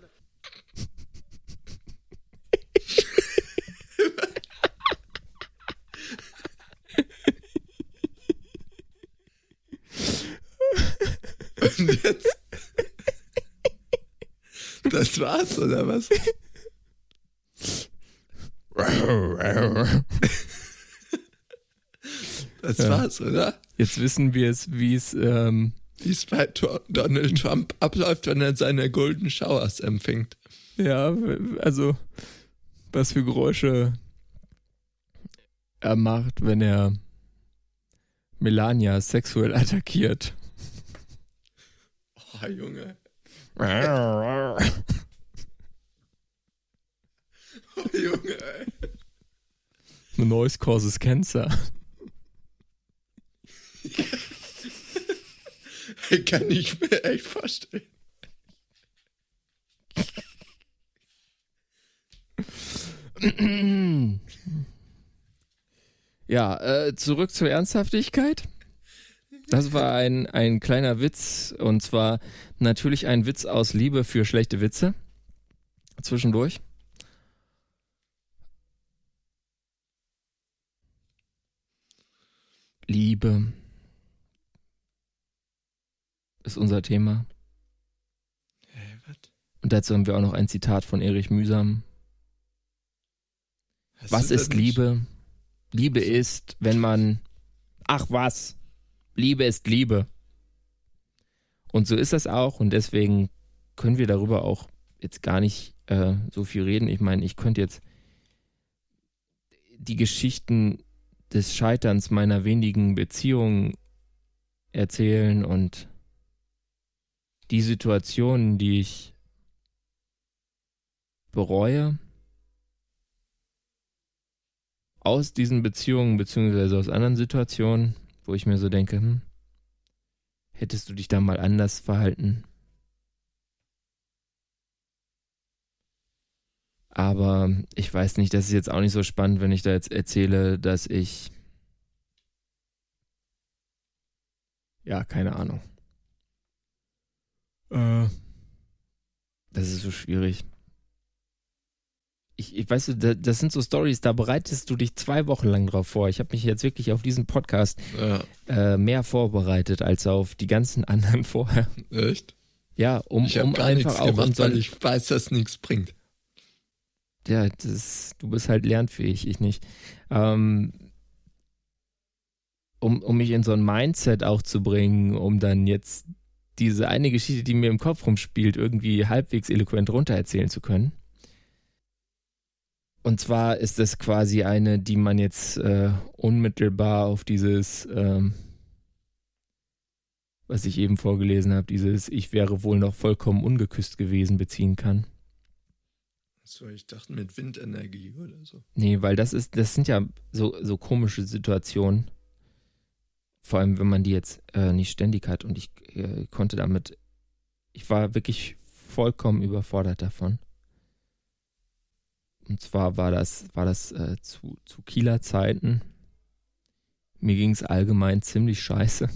Und jetzt... Das war's, oder was? Das ja. war's, oder? Jetzt wissen wir es, wie es ähm wie es bei Donald Trump abläuft, wenn er seine Golden Showers empfängt. Ja, also was für Geräusche er macht, wenn er Melania sexuell attackiert. Oh, Junge. Oh, Junge, ey. The noise causes cancer. Kann ich mir echt vorstellen. Ja, äh, zurück zur Ernsthaftigkeit. Das war ein, ein kleiner Witz, und zwar natürlich ein Witz aus Liebe für schlechte Witze. Zwischendurch. Liebe ist unser Thema. Hey, was? Und dazu haben wir auch noch ein Zitat von Erich Mühsam. Hast Was du ist denn nicht- Liebe? Liebe ist, wenn man... Ach was, Liebe ist Liebe. Und so ist das auch und deswegen können wir darüber auch jetzt gar nicht äh, so viel reden. Ich meine, ich könnte jetzt die Geschichten des Scheiterns meiner wenigen Beziehungen erzählen und die Situationen, die ich bereue, aus diesen Beziehungen beziehungsweise aus anderen Situationen, wo ich mir so denke, hm, hättest du dich da mal anders verhalten? Aber ich weiß nicht, das ist jetzt auch nicht so spannend, wenn ich da jetzt erzähle, dass ich... Ja, keine Ahnung. Äh, das ist so schwierig. Ich, ich weiß, da- das sind so Stories, da bereitest du dich zwei Wochen lang drauf vor. Ich habe mich jetzt wirklich auf diesen Podcast Ja, äh, mehr vorbereitet als auf die ganzen anderen vorher. echt? Ja, um, Ich habe um gar einfach nichts auch gemacht, in so weil ein, ich weiß, dass nichts bringt. ja, das, du bist halt lernfähig, ich nicht. Ähm, um, um mich in so ein Mindset auch zu bringen, um dann jetzt diese eine Geschichte, die mir im Kopf rumspielt, irgendwie halbwegs eloquent runtererzählen zu können. Und zwar ist das quasi eine, die man jetzt äh, unmittelbar auf dieses, ähm, was ich eben vorgelesen habe, dieses Ich wäre wohl noch vollkommen ungeküsst gewesen, beziehen kann. So, ich dachte mit Windenergie oder so. Nee, weil das ist, das sind ja so, so komische Situationen. Vor allem, wenn man die jetzt äh, nicht ständig hat. Und ich äh, konnte damit, ich war wirklich vollkommen überfordert davon. Und zwar war das, war das äh, zu, zu Kieler Zeiten. Mir ging es allgemein ziemlich scheiße.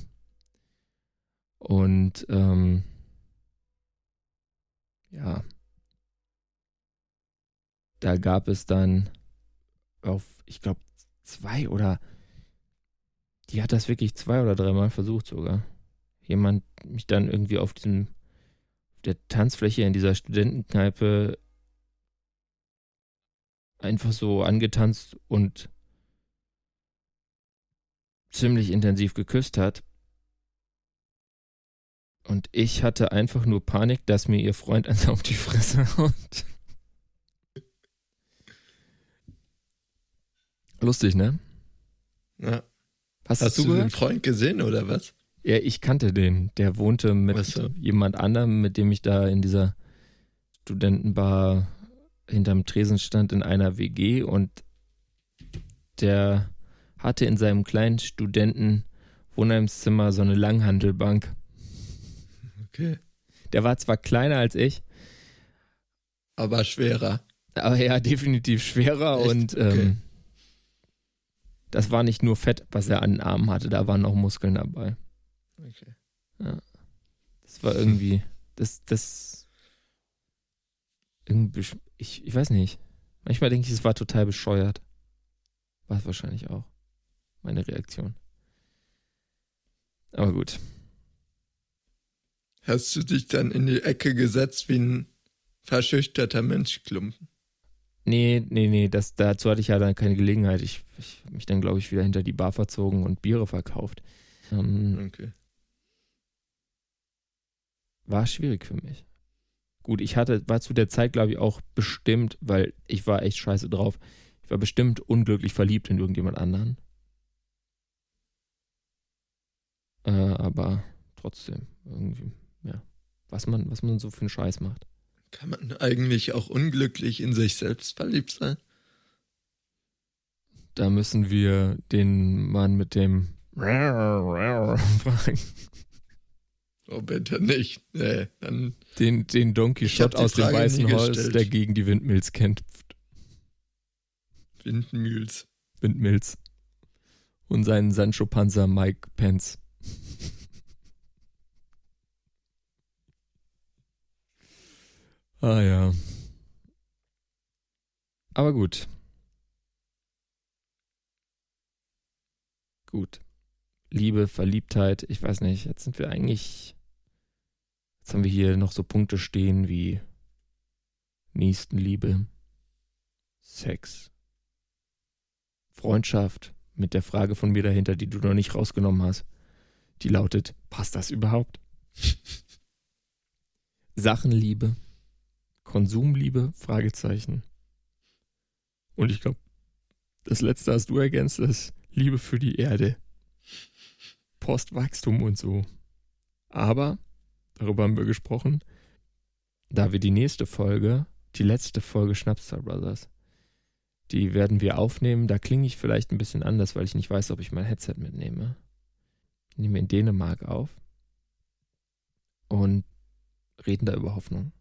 Und ähm, ja, da gab es dann auf, ich glaube, zwei oder die hat das wirklich zwei oder dreimal versucht sogar. Jemand mich dann irgendwie auf diesem, auf der Tanzfläche in dieser Studentenkneipe einfach so angetanzt und ziemlich intensiv geküsst hat. Und ich hatte einfach nur Panik, dass mir ihr Freund eins auf die Fresse haut. Lustig, ne? Ja. Hast, Hast du du den gehört? Freund gesehen oder was? Ja, ich kannte den. Der wohnte mit Ach so. jemand anderem, mit dem ich da in dieser Studentenbar hinterm Tresen stand in einer W G und der hatte in seinem kleinen Studenten-Wohnheimszimmer so eine Langhantelbank. Okay. Der war zwar kleiner als ich, Aber schwerer. aber ja, definitiv schwerer Echt? und Okay. ähm, das war nicht nur Fett, was er an den Armen hatte, da waren auch Muskeln dabei. Okay. Das war irgendwie, das, das, irgendwie, besch- ich, ich weiß nicht. Manchmal denke ich, es war total bescheuert. War es wahrscheinlich auch. Meine Reaktion. Aber gut. Hast du dich dann in die Ecke gesetzt wie ein verschüchterter Menschklumpen? Nee, nee, nee, das, dazu hatte ich ja dann keine Gelegenheit. Ich, ich habe mich dann, glaube ich, wieder hinter die Bar verzogen und Biere verkauft. Ähm, Okay. war schwierig für mich. Gut, ich hatte, war zu der Zeit, glaube ich, auch bestimmt, weil ich war echt scheiße drauf. Ich war bestimmt unglücklich verliebt in irgendjemand anderen. Äh, aber trotzdem, irgendwie, ja. Was man, was man so für einen Scheiß macht. Kann man eigentlich auch unglücklich in sich selbst verliebt sein? Da müssen wir den Mann mit dem fragen. Oh, bitte nicht. Nee, dann Den, den Don Ich hab Quixote die aus dem Frage Weißen nie Holz, gestellt. der gegen die Windmills kämpft. Windmühls. Windmills. Und seinen Sancho Panza Mike Pence. Ah ja. Aber gut. Gut. Liebe, Verliebtheit, ich weiß nicht, jetzt sind wir eigentlich, jetzt haben wir hier noch so Punkte stehen wie Nächstenliebe, Sex, Freundschaft mit der Frage von mir dahinter, die du noch nicht rausgenommen hast. Die lautet, passt das überhaupt? Sachenliebe, Konsumliebe, Fragezeichen. Und ich glaube, das letzte hast du ergänzt, ist Liebe für die Erde. Postwachstum und so. Aber, darüber haben wir gesprochen, da wir die nächste Folge, die letzte Folge Schnapszahl Brothers, die werden wir aufnehmen. Da klinge ich vielleicht ein bisschen anders, weil ich nicht weiß, ob ich mein Headset mitnehme. Ich nehme in Dänemark auf und reden da über Hoffnung.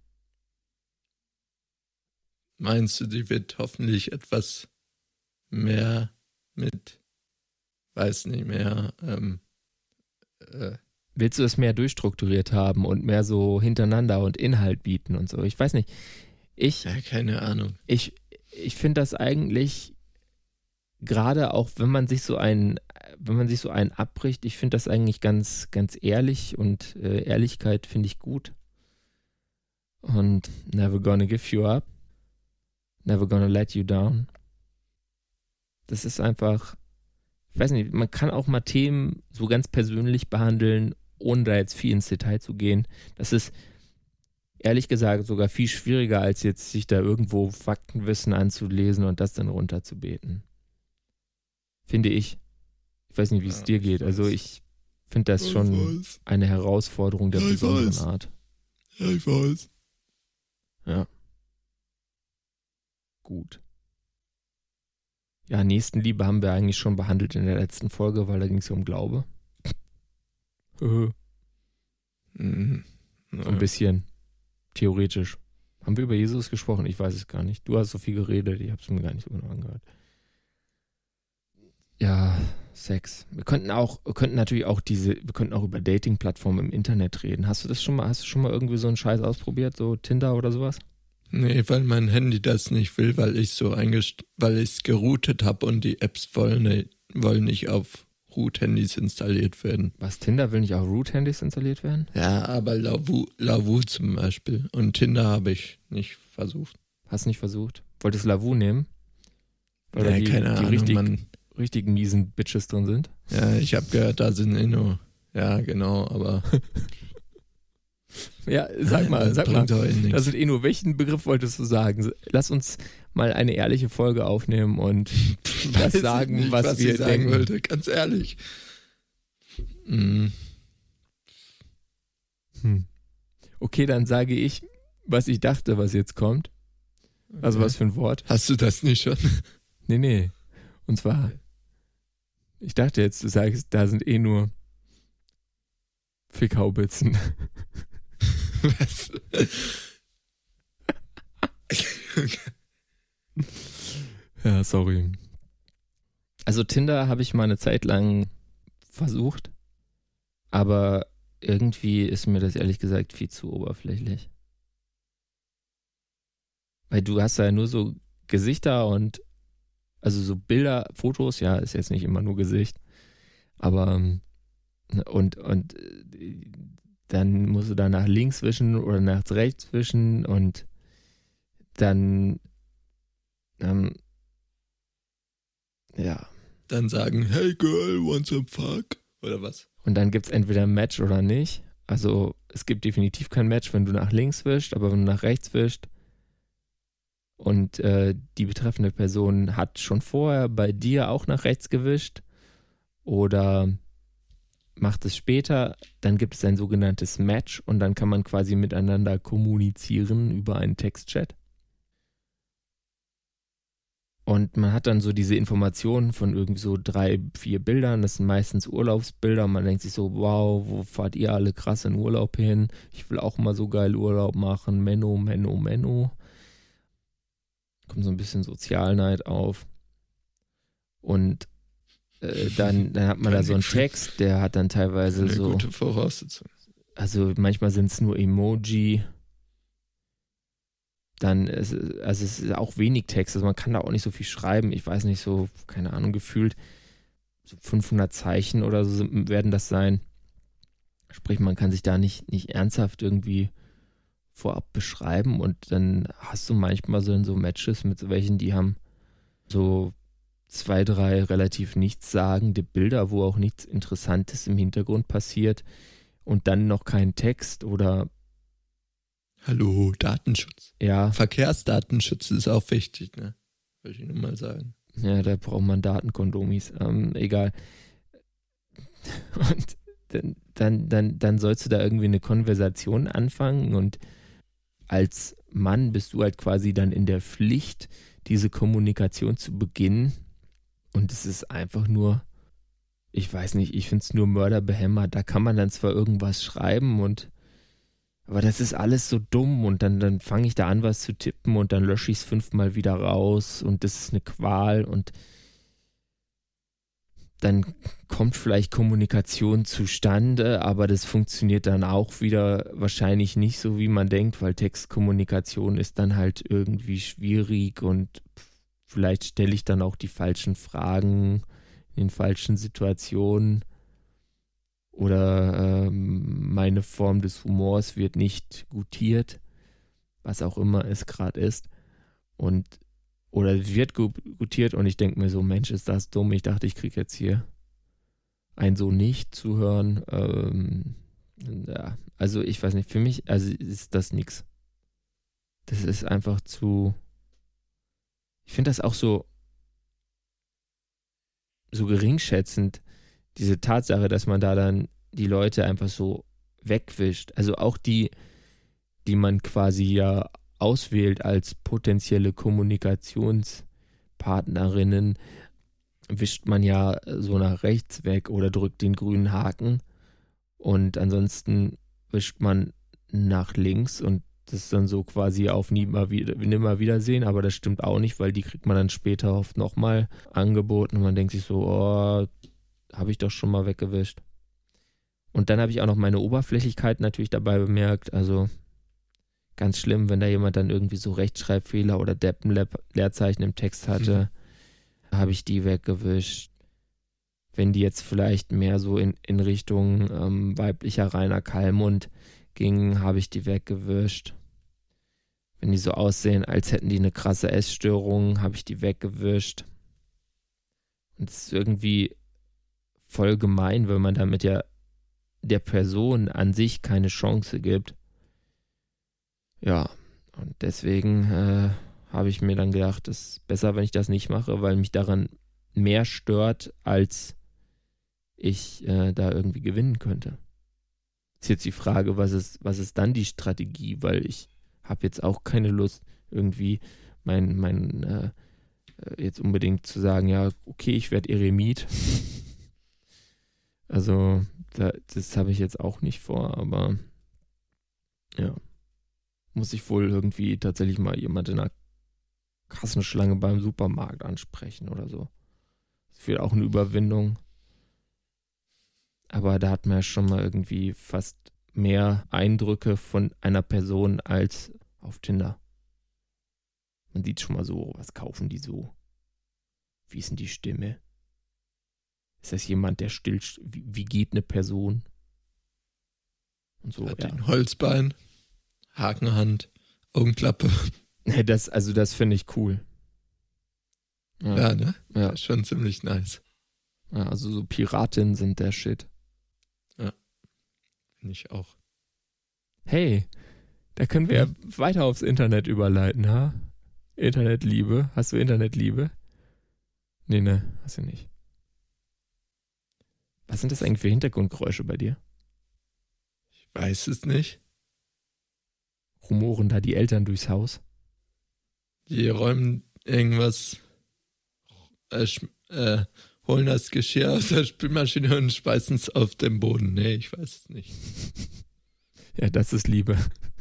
Meinst du, die wird hoffentlich etwas mehr mit, weiß nicht mehr, ähm, äh, willst du es mehr durchstrukturiert haben und mehr so hintereinander und Inhalt bieten und so? Ich weiß nicht. Ich, ja, keine Ahnung. Ich, ich finde das eigentlich, gerade auch wenn man sich so einen, wenn man sich so einen abbricht, ich finde das eigentlich ganz, ganz ehrlich und äh, Ehrlichkeit finde ich gut. Und never gonna give you up. Never gonna let you down. Das ist einfach, ich weiß nicht, man kann auch mal Themen so ganz persönlich behandeln, ohne da jetzt viel ins Detail zu gehen. Das ist ehrlich gesagt sogar viel schwieriger, als jetzt sich da irgendwo Faktenwissen anzulesen und das dann runterzubeten. Finde ich. Ich weiß nicht, wie es ja, dir geht. weiß. Also ich finde das ich schon weiß. eine Herausforderung der ja, besonderen weiß. Art. Ja, ich weiß. Ja. Gut. Ja, Nächstenliebe haben wir eigentlich schon behandelt in der letzten Folge, weil da ging es ja um Glaube. mhm. So ein bisschen theoretisch. Haben wir über Jesus gesprochen? Ich weiß es gar nicht. Du hast so viel geredet, ich habe es mir gar nicht so genau angehört. Ja, Sex. Wir könnten auch, wir könnten natürlich auch diese, wir könnten auch über Dating-Plattformen im Internet reden. Hast du das schon mal, hast du schon mal irgendwie so einen Scheiß ausprobiert, so Tinder oder sowas? Nee, weil mein Handy das nicht will, weil ich so eingest- weil ich es geroutet habe und die Apps wollen nicht, wollen nicht auf Root-Handys installiert werden. Was, Tinder will nicht auf Root-Handys installiert werden? Ja, aber Lavu, Lavu zum Beispiel. Und Tinder habe ich nicht versucht. Hast nicht versucht? Wolltest Lavu nehmen? Weil ja, da die, keine die Ahnung, richtig, Mann. richtig miesen Bitches drin sind? Ja, ich habe gehört, da sind eh nur, ja genau, aber... Ja, sag mal, sag mal. Eh das sind eh nur, welchen Begriff wolltest du sagen? Lass uns mal eine ehrliche Folge aufnehmen und was sagen, nicht, was, was wir ich sagen denken. wollte, ganz ehrlich. Mhm. Hm. Okay, dann sage ich, was ich dachte, was jetzt kommt. Also Okay. was für ein Wort. Hast du das nicht schon? Nee, nee. Und zwar, ich dachte jetzt, du sagst, da sind eh nur Fickhaubitzen. Was? Ja, sorry. Also Tinder habe ich mal eine Zeit lang versucht, aber irgendwie ist mir das ehrlich gesagt viel zu oberflächlich. Weil du hast ja nur so Gesichter und also so Bilder, Fotos, ja, ist jetzt nicht immer nur Gesicht, aber und und dann musst du da nach links wischen oder nach rechts wischen und dann ähm, ja. Dann sagen, hey girl, want some fuck? Oder was? Und dann gibt es entweder ein Match oder nicht. Also es gibt definitiv kein Match, wenn du nach links wischst, aber wenn du nach rechts wischst und äh, die betreffende Person hat schon vorher bei dir auch nach rechts gewischt oder macht es später, dann gibt es ein sogenanntes Match und dann kann man quasi miteinander kommunizieren über einen Textchat. Und man hat dann so diese Informationen von irgendwie so drei, vier Bildern. Das sind meistens Urlaubsbilder. Und man denkt sich so, wow, wo fahrt ihr alle krass in Urlaub hin? Ich will auch mal so geil Urlaub machen. Menno, Menno, Menno. Kommt so ein bisschen Sozialneid auf. Und äh, dann, dann hat man da so einen Text, der hat dann teilweise Eine so... gute Voraussetzung. Also manchmal sind es nur Emoji. Dann ist also es ist auch wenig Text, also man kann da auch nicht so viel schreiben. Ich weiß nicht, so, keine Ahnung, gefühlt so fünfhundert Zeichen oder so werden das sein. Sprich, man kann sich da nicht, nicht ernsthaft irgendwie vorab beschreiben und dann hast du manchmal so in so Matches mit so welchen, die haben so zwei, drei relativ nichtssagende Bilder, wo auch nichts Interessantes im Hintergrund passiert und dann noch kein Text oder Hallo, Datenschutz. ja, Verkehrsdatenschutz ist auch wichtig, ne? Wollte ich nur mal sagen. ja, da braucht man Datenkondomis, ähm, egal. Und dann, dann, dann, dann sollst du da irgendwie eine Konversation anfangen und als Mann bist du halt quasi dann in der Pflicht, diese Kommunikation zu beginnen und es ist einfach nur, ich weiß nicht, ich finde es nur mörderbehämmert, da kann man dann zwar irgendwas schreiben und aber das ist alles so dumm und dann, dann fange ich da an, was zu tippen und dann lösche ich es fünfmal wieder raus und das ist eine Qual und dann kommt vielleicht Kommunikation zustande, aber das funktioniert dann auch wieder wahrscheinlich nicht so, wie man denkt, weil Textkommunikation ist dann halt irgendwie schwierig und vielleicht stelle ich dann auch die falschen Fragen in den falschen Situationen. Oder ähm, meine Form des Humors wird nicht gutiert, was auch immer es gerade ist. Und oder es wird gutiert und ich denke mir so, Mensch, ist das dumm. Ich dachte, ich kriege jetzt hier ein so nicht zu hören. Ähm, ja, also ich weiß nicht, für mich also ist das nix. Das ist einfach zu. Ich finde das auch so so geringschätzend. Diese Tatsache, dass man da dann die Leute einfach so wegwischt, also auch die, die man quasi ja auswählt als potenzielle Kommunikationspartnerinnen, wischt man ja so nach rechts weg oder drückt den grünen Haken und ansonsten wischt man nach links und das ist dann so quasi auf nimmer wieder, nimmer Wiedersehen, aber das stimmt auch nicht, weil die kriegt man dann später oft nochmal angeboten und man denkt sich so, oh, habe ich doch schon mal weggewischt. Und dann habe ich auch noch meine Oberflächlichkeit natürlich dabei bemerkt. Also ganz schlimm, wenn da jemand dann irgendwie so Rechtschreibfehler oder Deppen-Leerzeichen im Text hatte, mhm. habe ich die weggewischt. Wenn die jetzt vielleicht mehr so in, in Richtung ähm, weiblicher Rainer Kallmund gingen, habe ich die weggewischt. Wenn die so aussehen, als hätten die eine krasse Essstörung, habe ich die weggewischt. Und es ist irgendwie voll gemein, weil man damit ja der Person an sich keine Chance gibt. Ja, und deswegen äh, habe ich mir dann gedacht, es ist besser, wenn ich das nicht mache, weil mich daran mehr stört, als ich äh, da irgendwie gewinnen könnte. Ist jetzt die Frage, was ist, was ist dann die Strategie, weil ich habe jetzt auch keine Lust, irgendwie mein, mein äh, jetzt unbedingt zu sagen, ja, okay, ich werde Eremit. Also, da, das habe ich jetzt auch nicht vor, aber ja, muss ich wohl irgendwie tatsächlich mal jemand in einer Kassenschlange beim Supermarkt ansprechen oder so. Das wird auch eine Überwindung. Aber da hat man ja schon mal irgendwie fast mehr Eindrücke von einer Person als auf Tinder. Man sieht schon mal so, was kaufen die so? Wie ist denn die Stimme? Ist das jemand, der still, wie, wie geht eine Person? Und so, hat ja. ein Holzbein, Hakenhand, Augenklappe. Das, also das finde ich cool. Ja, ja ne? Ja. Das ist schon ziemlich nice. Ja, also so Piratinnen sind der Shit. Ja, finde ich auch. Hey, da können wir ja weiter aufs Internet überleiten, ha? Internetliebe. Hast du Internetliebe? Nee, ne, hast du nicht. Was sind das eigentlich für Hintergrundgeräusche bei dir? Ich weiß es nicht. Rumoren da die Eltern durchs Haus? Die räumen irgendwas, äh, äh, holen das Geschirr aus der Spülmaschine und speisen es auf den Boden. Nee, ich weiß es nicht. Ja, das ist Liebe.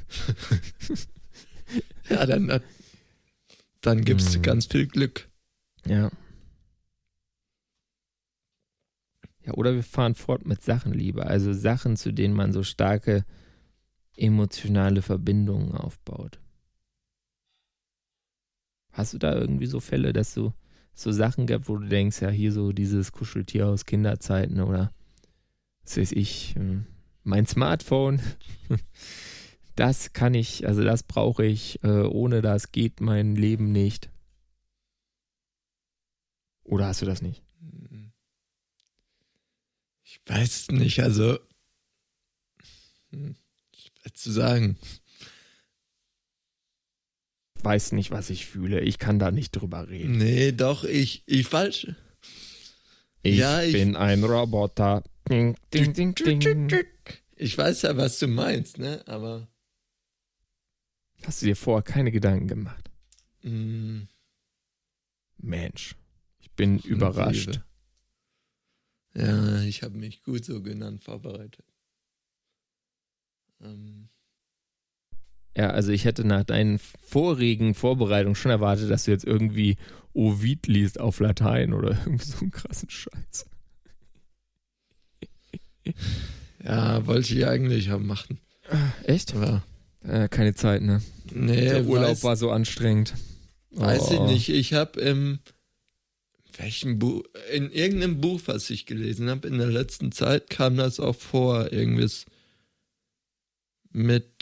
Ja, dann, dann gibt es hm. ganz viel Glück. Ja. Ja, oder wir fahren fort mit Sachenliebe, also Sachen, zu denen man so starke emotionale Verbindungen aufbaut. Hast du da irgendwie so Fälle, dass du so Sachen gab, wo du denkst, ja, hier so dieses Kuscheltier aus Kinderzeiten oder was weiß ich, mein Smartphone, Das kann ich, also das brauche ich. Äh, ohne das geht mein Leben nicht. Oder hast du das nicht? Ich weiß nicht, also hm, schwer zu sagen. Weiß nicht, was ich fühle. Ich kann da nicht drüber reden. Nee, doch, ich, ich falsch. Ich, Ja, ich- bin ein Roboter. Ding, ding, ding, ding. Ich weiß ja, was du meinst, ne? Aber Hast du dir vorher keine Gedanken gemacht? mh, Mensch, ich bin überrascht. Ja, ich habe mich gut so genannt vorbereitet. Ähm, Ja, also ich hätte nach deinen vorigen Vorbereitungen schon erwartet, dass du jetzt irgendwie Ovid liest auf Latein oder irgendwie so einen krassen Scheiß. ja, wollte ich eigentlich auch machen. Echt? Aber Äh, keine Zeit, ne? nee, Der Urlaub weiß, war so anstrengend. weiß Oh. ich nicht. Ich habe im welchem Buch, in irgendeinem Buch, was ich gelesen habe, in der letzten Zeit kam das auch vor, irgendwas mit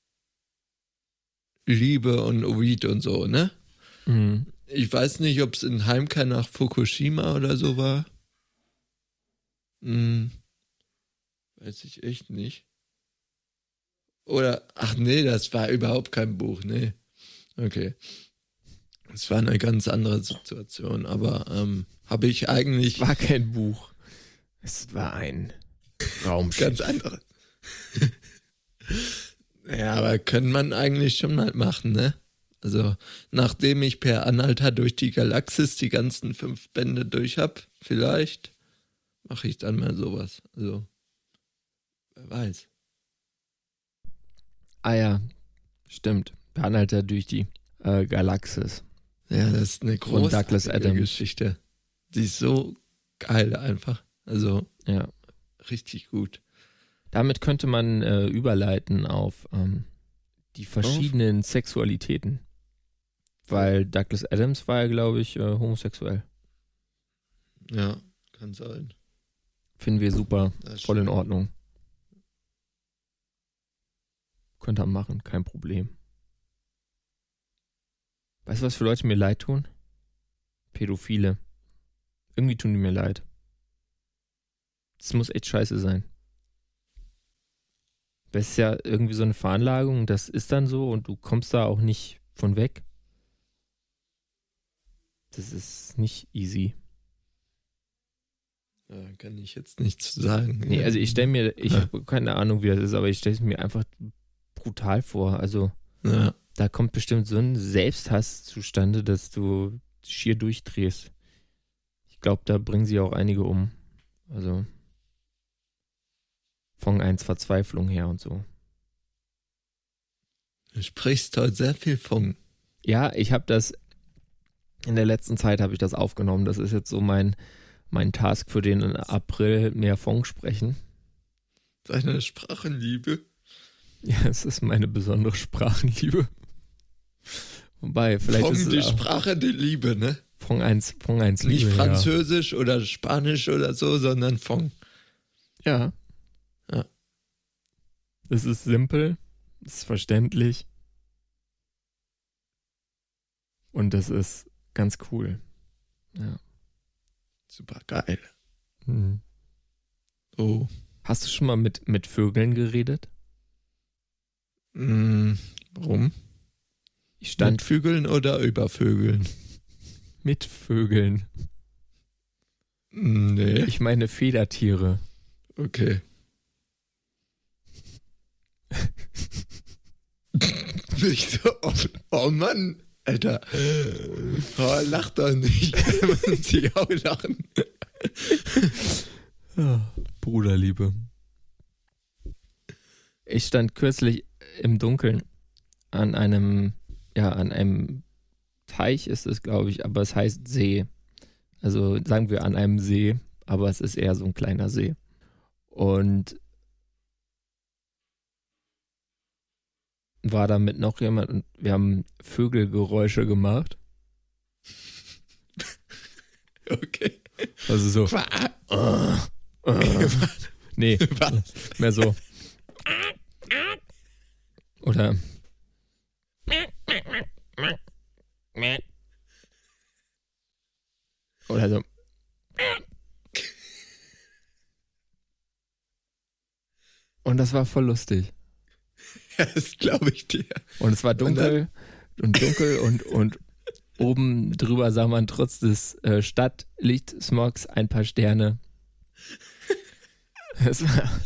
Liebe und Ovid und so, ne? Mhm. Ich weiß nicht, ob es in Heimkehr nach Fukushima oder so war. Hm, weiß ich echt nicht. Oder, ach nee, das war überhaupt kein Buch, nee. Okay. Es war eine ganz andere Situation, aber ähm, habe ich eigentlich War kein Buch. Es war ein Raumschiff. ganz andere. Ja, aber kann man eigentlich schon mal machen, ne? Also, nachdem ich per Anhalter durch die Galaxis die ganzen fünf Bände durch hab, vielleicht mache ich dann mal sowas. Also, wer weiß. Ah ja, stimmt. Per Anhalter durch die äh, Galaxis. Ja, das ist eine Von Douglas großartige Adams. Geschichte. Die ist so geil einfach. Also, Ja. richtig gut. Damit könnte man äh, überleiten auf ähm, die verschiedenen Sexualitäten. Weil Douglas Adams war ja, glaube ich, äh, homosexuell. Ja, kann sein. Finden wir super. Das Voll in stimmt. Ordnung. Könnt ihr machen, kein Problem. Weißt du, was für Leute mir leid tun? Pädophile. Irgendwie tun die mir leid. Das muss echt scheiße sein. Das ist ja irgendwie so eine Veranlagung, das ist dann so und du kommst da auch nicht von weg. Das ist nicht easy. Ja, kann ich jetzt nichts zu sagen. Nee, also ich stelle mir, ich habe keine Ahnung, wie das ist, aber ich stelle es mir einfach brutal vor. Also Ja, da kommt bestimmt so ein Selbsthass zustande, dass du schier durchdrehst. Ich glaube, da bringen sie auch einige um. Also von eins Verzweiflung her und so. du sprichst heute sehr viel von. Ja, ich habe das, in der letzten Zeit habe ich das aufgenommen. Das ist jetzt so mein, mein Task für den April, mehr Fong sprechen. Deine Sprachenliebe. Ja, es ist meine besondere Sprachenliebe. Wobei, vielleicht Von ist die es auch Sprache der Liebe, ne? Fong eins, Fong eins Nicht Liebe, Französisch oder Spanisch oder so, sondern von. Ja. Ja. Ja. Es ist simpel, es ist verständlich. Und das ist ganz cool. Ja. Super geil. Hm. Oh. Hast du schon mal mit, mit Vögeln geredet? Mm, warum? Ich stand Mit Vögeln oder über Vögeln? mit Vögeln. Mm, Nee. Ich meine Federtiere. Okay. Nicht so oft. Oh Mann, Alter. Oh, lach doch nicht. Man sie auch lachen. Ah, Bruderliebe. Ich stand kürzlich im Dunkeln an einem, ja, an einem Teich ist es, glaube ich, aber es heißt See. Also sagen wir an einem See, aber es ist eher so ein kleiner See. Und war da mit noch jemand und wir haben Vögelgeräusche gemacht. Okay. Also so. Uh, uh. Nee, Was? mehr so. Oder Oder so. Und das war voll lustig. Ja, das glaube ich dir. Und es war dunkel und, und dunkel und, und oben drüber sah man trotz des äh, Stadtlichtsmogs ein paar Sterne. Es war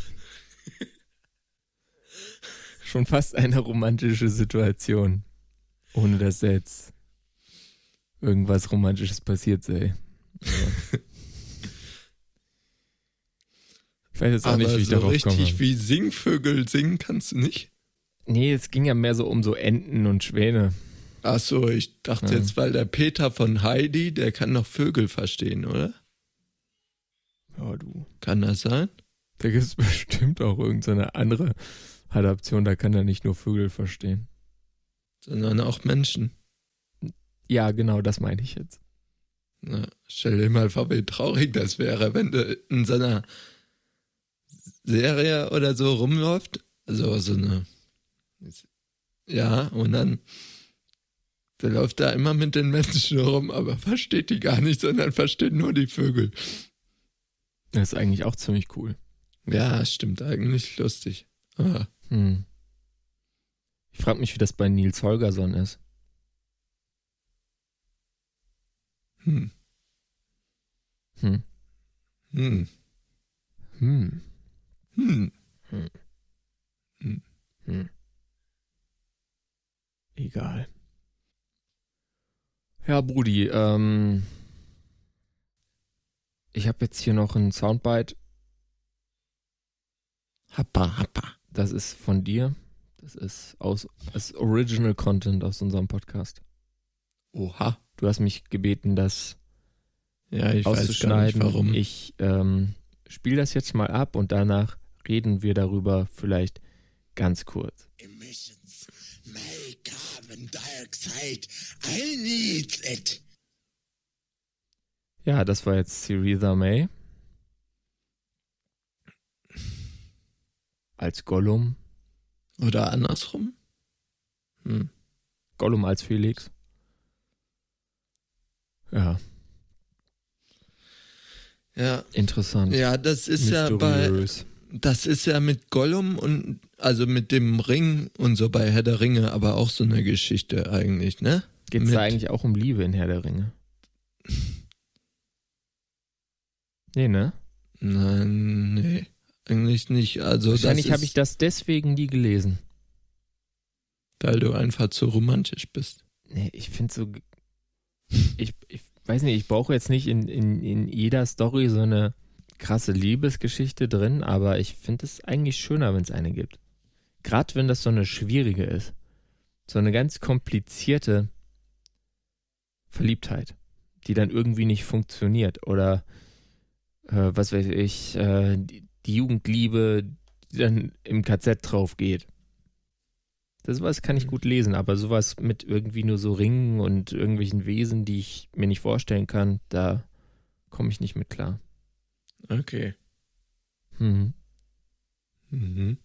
schon fast eine romantische Situation. Ohne dass jetzt irgendwas Romantisches passiert sei. Aber ich weiß jetzt auch Aber nicht, wie ich so darauf richtig komme. wie Singvögel singen kannst du nicht? Nee, es ging ja mehr so um so Enten und Schwäne. Ach so, ich dachte Ja. jetzt, weil der Peter von Heidi, der kann noch Vögel verstehen, oder? Ja, du. Kann das sein? Da gibt es bestimmt auch irgendeine andere Adaption, da kann er nicht nur Vögel verstehen. Sondern auch Menschen. Ja, genau, das meine ich jetzt. Na, stell dir mal vor, wie traurig das wäre, wenn du in so einer Serie oder so rumläuft. Also so eine. Ja, und dann der läuft da immer mit den Menschen rum, aber versteht die gar nicht, sondern versteht nur die Vögel. Das ist eigentlich auch ziemlich cool. Ja, stimmt, eigentlich lustig. Ah, Hm. Ich frage mich, wie das bei Nils Holgersson ist. hm, Hm. hm, Hm. hm. Hm. Hm. Hm. Egal. Ja, Brudi, ähm, ich habe jetzt hier noch ein Soundbite. Happa, happa. Das ist von dir. Das ist aus das Original Content aus unserem Podcast. Oha. Du hast mich gebeten, das Ja, ich weiß gar nicht auszuschneiden. warum. Ich ähm, spiele das jetzt mal ab und danach reden wir darüber vielleicht ganz kurz. Emissions make carbon dioxide. I need it. Ja, das war jetzt Theresa May als Gollum. Oder andersrum? Hm. Gollum als Felix. Ja, Ja, interessant. ja, das ist ja bei, Mysteriös. das ist ja mit Gollum und also mit dem Ring und so bei Herr der Ringe, aber auch so eine Geschichte eigentlich, ne? Geht es Mit- da eigentlich auch um Liebe in Herr der Ringe? Nee, ne? Nein, nee, eigentlich nicht. Also Wahrscheinlich das habe ich ist, das deswegen nie gelesen. weil du einfach zu romantisch bist. Nee, ich finde so. Ich, ich weiß nicht, ich brauche jetzt nicht in, in, in jeder Story so eine krasse Liebesgeschichte drin, aber ich finde es eigentlich schöner, wenn es eine gibt. Gerade wenn das so eine schwierige ist. So eine ganz komplizierte Verliebtheit, die dann irgendwie nicht funktioniert. Oder äh, was weiß ich, äh, die, die Jugendliebe, die dann im K Z drauf geht. Das was kann ich gut lesen, aber sowas mit irgendwie nur so Ringen und irgendwelchen Wesen, die ich mir nicht vorstellen kann, da komme ich nicht mit klar. Okay. Mhm. Mhm.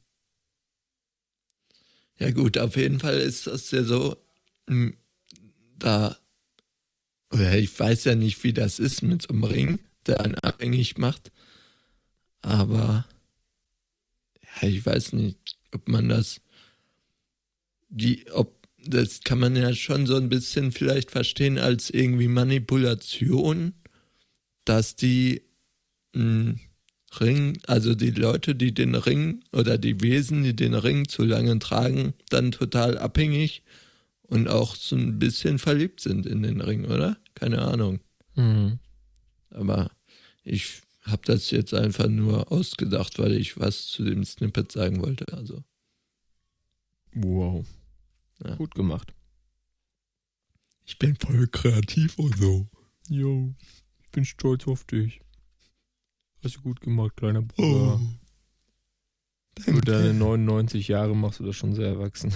Ja gut, auf jeden Fall ist das ja so, m, da, oder ich weiß ja nicht, wie das ist mit so einem Ring, der einen abhängig macht, aber ja, ich weiß nicht, ob man das, die, ob, das kann man ja schon so ein bisschen vielleicht verstehen als irgendwie Manipulation, dass die mh, Ring, also die Leute, die den Ring oder die Wesen, die den Ring zu lange tragen, dann total abhängig und auch so ein bisschen verliebt sind in den Ring, oder? Keine Ahnung. Mhm. Aber ich habe das jetzt einfach nur ausgedacht, weil ich was zu dem Snippet sagen wollte. Also Wow. Ja. Gut gemacht. ich bin voll kreativ und so. Jo, ich bin stolz auf dich. Hast du gut gemacht, kleiner Oh, Bruder. Für danke. deine neunundneunzig Jahre machst du das schon sehr erwachsen.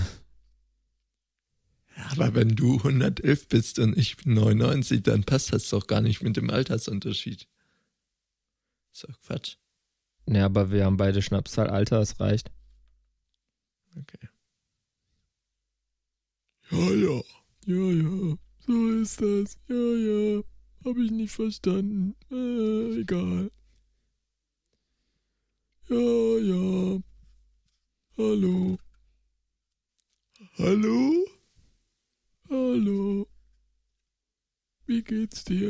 Aber wenn du hundertelf bist und ich bin neunundneunzig, dann passt das doch gar nicht mit dem Altersunterschied. So, Quatsch. Ja, aber wir haben beide Schnapszahl Alter, das reicht. Okay. Ja, ja. Ja, ja. So ist das. Ja, ja. Hab ich nicht verstanden. Äh, egal. Ja, ja. Hallo. Hallo? Hallo. Wie geht's dir?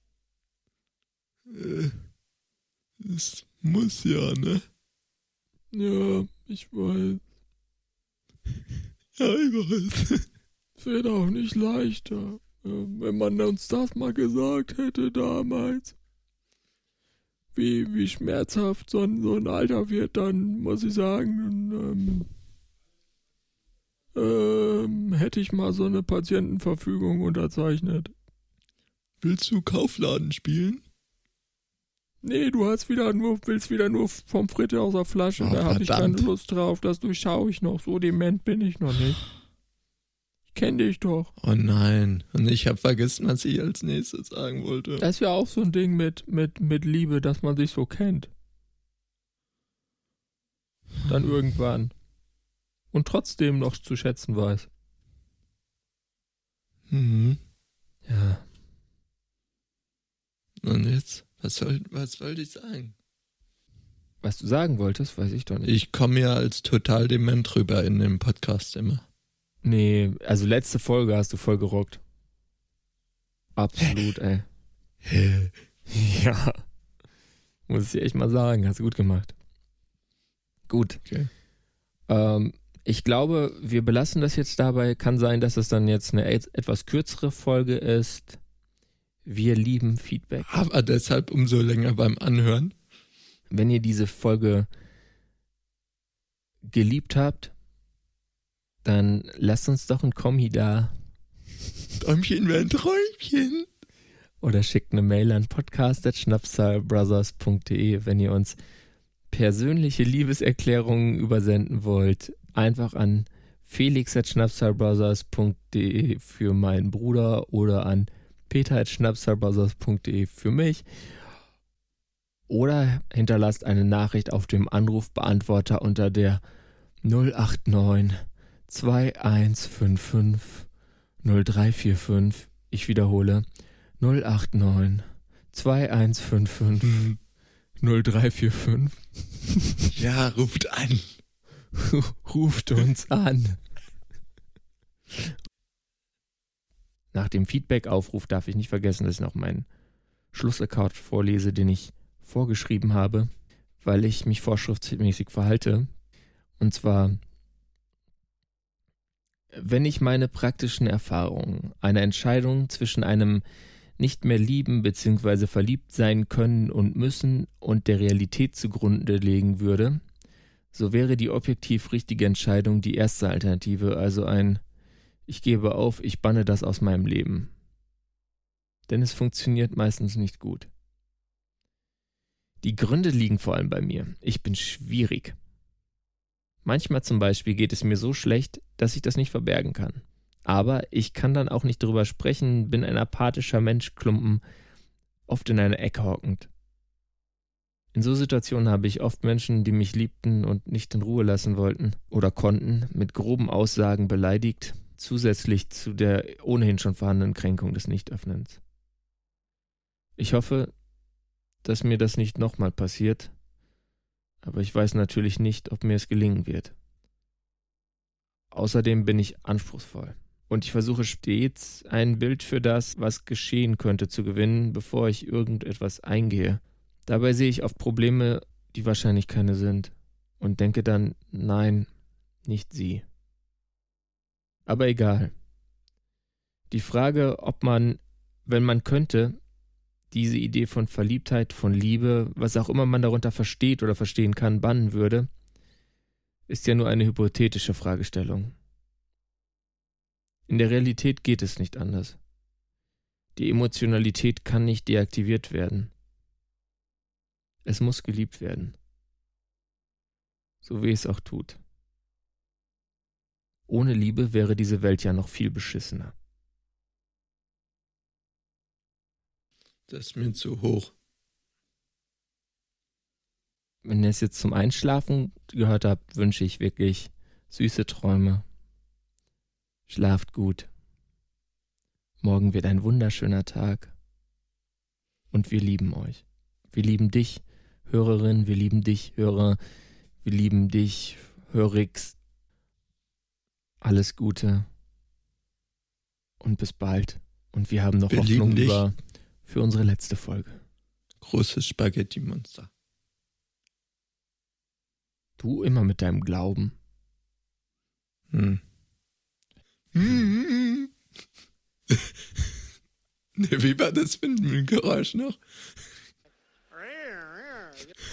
Äh, es muss ja, ne? Ja, ich weiß. Ja, ich weiß. Es wird auch nicht leichter, wenn man uns das mal gesagt hätte damals. Wie, wie schmerzhaft so ein, so ein Alter wird, dann muss ich sagen, ähm, ähm, hätte ich mal so eine Patientenverfügung unterzeichnet. Willst du Kaufladen spielen? Nee, du hast wieder nur, willst wieder nur Pommes frites aus der Flasche. Oh, da habe ich verdammt. keine Lust drauf. Das durchschaue ich noch. So dement bin ich noch nicht. Ich kenne dich doch. Oh nein. Und ich habe vergessen, was ich als nächstes sagen wollte. Das ist ja auch so ein Ding mit, mit, mit Liebe, dass man sich so kennt. Dann irgendwann. Und trotzdem noch zu schätzen weiß. Mhm. Ja. Und jetzt? Was soll, was wollte ich sagen? Was du sagen wolltest, weiß ich doch nicht. Ich komme ja als total dement rüber in dem Podcast immer. Nee, also letzte Folge hast du voll gerockt. Absolut, ey. Ja. Muss ich dir echt mal sagen, hast du gut gemacht. Gut. Okay. Ähm, ich glaube, wir belassen das jetzt dabei. Kann sein, dass es dann jetzt eine et- etwas kürzere Folge ist. Wir lieben Feedback. Aber deshalb umso länger beim Anhören. Wenn ihr diese Folge geliebt habt, dann lasst uns doch ein Kommi da. Däumchen wäre ein Träumchen. Oder schickt eine Mail an podcast at schnapszahlbrothers punkt de, wenn ihr uns persönliche Liebeserklärungen übersenden wollt. Einfach an felix at schnapszahlbrothers punkt de für meinen Bruder oder an peter at schnapszahlbrothers punkt de für mich. Oder hinterlasst eine Nachricht auf dem Anrufbeantworter unter der null acht neun zwei eins fünf fünf null drei vier fünf. Ich wiederhole null acht neun zwei eins fünf fünf null drei vier fünf. Ja, ruft an. Ruft uns an. Nach dem Feedback-Aufruf darf ich nicht vergessen, dass ich noch meinen Schlussaccount vorlese, den ich vorgeschrieben habe, weil ich mich vorschriftsmäßig verhalte. Und zwar: Wenn ich meine praktischen Erfahrungen einer Entscheidung zwischen einem nicht mehr lieben bzw. verliebt sein können und müssen und der Realität zugrunde legen würde, so wäre die objektiv richtige Entscheidung die erste Alternative, also ein Ich gebe auf, ich banne das aus meinem Leben. Denn es funktioniert meistens nicht gut. Die Gründe liegen vor allem bei mir. Ich bin schwierig. Manchmal zum Beispiel geht es mir so schlecht, dass ich das nicht verbergen kann. Aber ich kann dann auch nicht drüber sprechen, bin ein apathischer Menschklumpen, oft in einer Ecke hockend. In so Situationen habe ich oft Menschen, die mich liebten und nicht in Ruhe lassen wollten oder konnten, mit groben Aussagen beleidigt, zusätzlich zu der ohnehin schon vorhandenen Kränkung des Nichtöffnens. Ich hoffe, dass mir das nicht nochmal passiert, aber ich weiß natürlich nicht, ob mir es gelingen wird. Außerdem bin ich anspruchsvoll und ich versuche stets, ein Bild für das, was geschehen könnte, zu gewinnen, bevor ich irgendetwas eingehe. Dabei sehe ich oft Probleme, die wahrscheinlich keine sind, und denke dann, nein, nicht sie. Aber egal. Die Frage, ob man, wenn man könnte, diese Idee von Verliebtheit, von Liebe, was auch immer man darunter versteht oder verstehen kann, bannen würde, ist ja nur eine hypothetische Fragestellung. In der Realität geht es nicht anders. Die Emotionalität kann nicht deaktiviert werden. Es muss geliebt werden. So wie es auch tut. Ohne Liebe wäre diese Welt ja noch viel beschissener. Das ist mir zu hoch. Wenn ihr es jetzt zum Einschlafen gehört habt, wünsche ich wirklich süße Träume, Schlaft gut. Morgen wird ein wunderschöner Tag. Und wir lieben euch. Wir lieben dich, Hörerin, wir lieben dich, Hörer, wir lieben dich, Hörix. Alles Gute und bis bald. Und wir haben noch Wir Hoffnung lieben dich. über für unsere letzte Folge. Großes Spaghetti-Monster. Du immer mit deinem Glauben. Hm. ne, wie war das Windmühlengeräusch noch?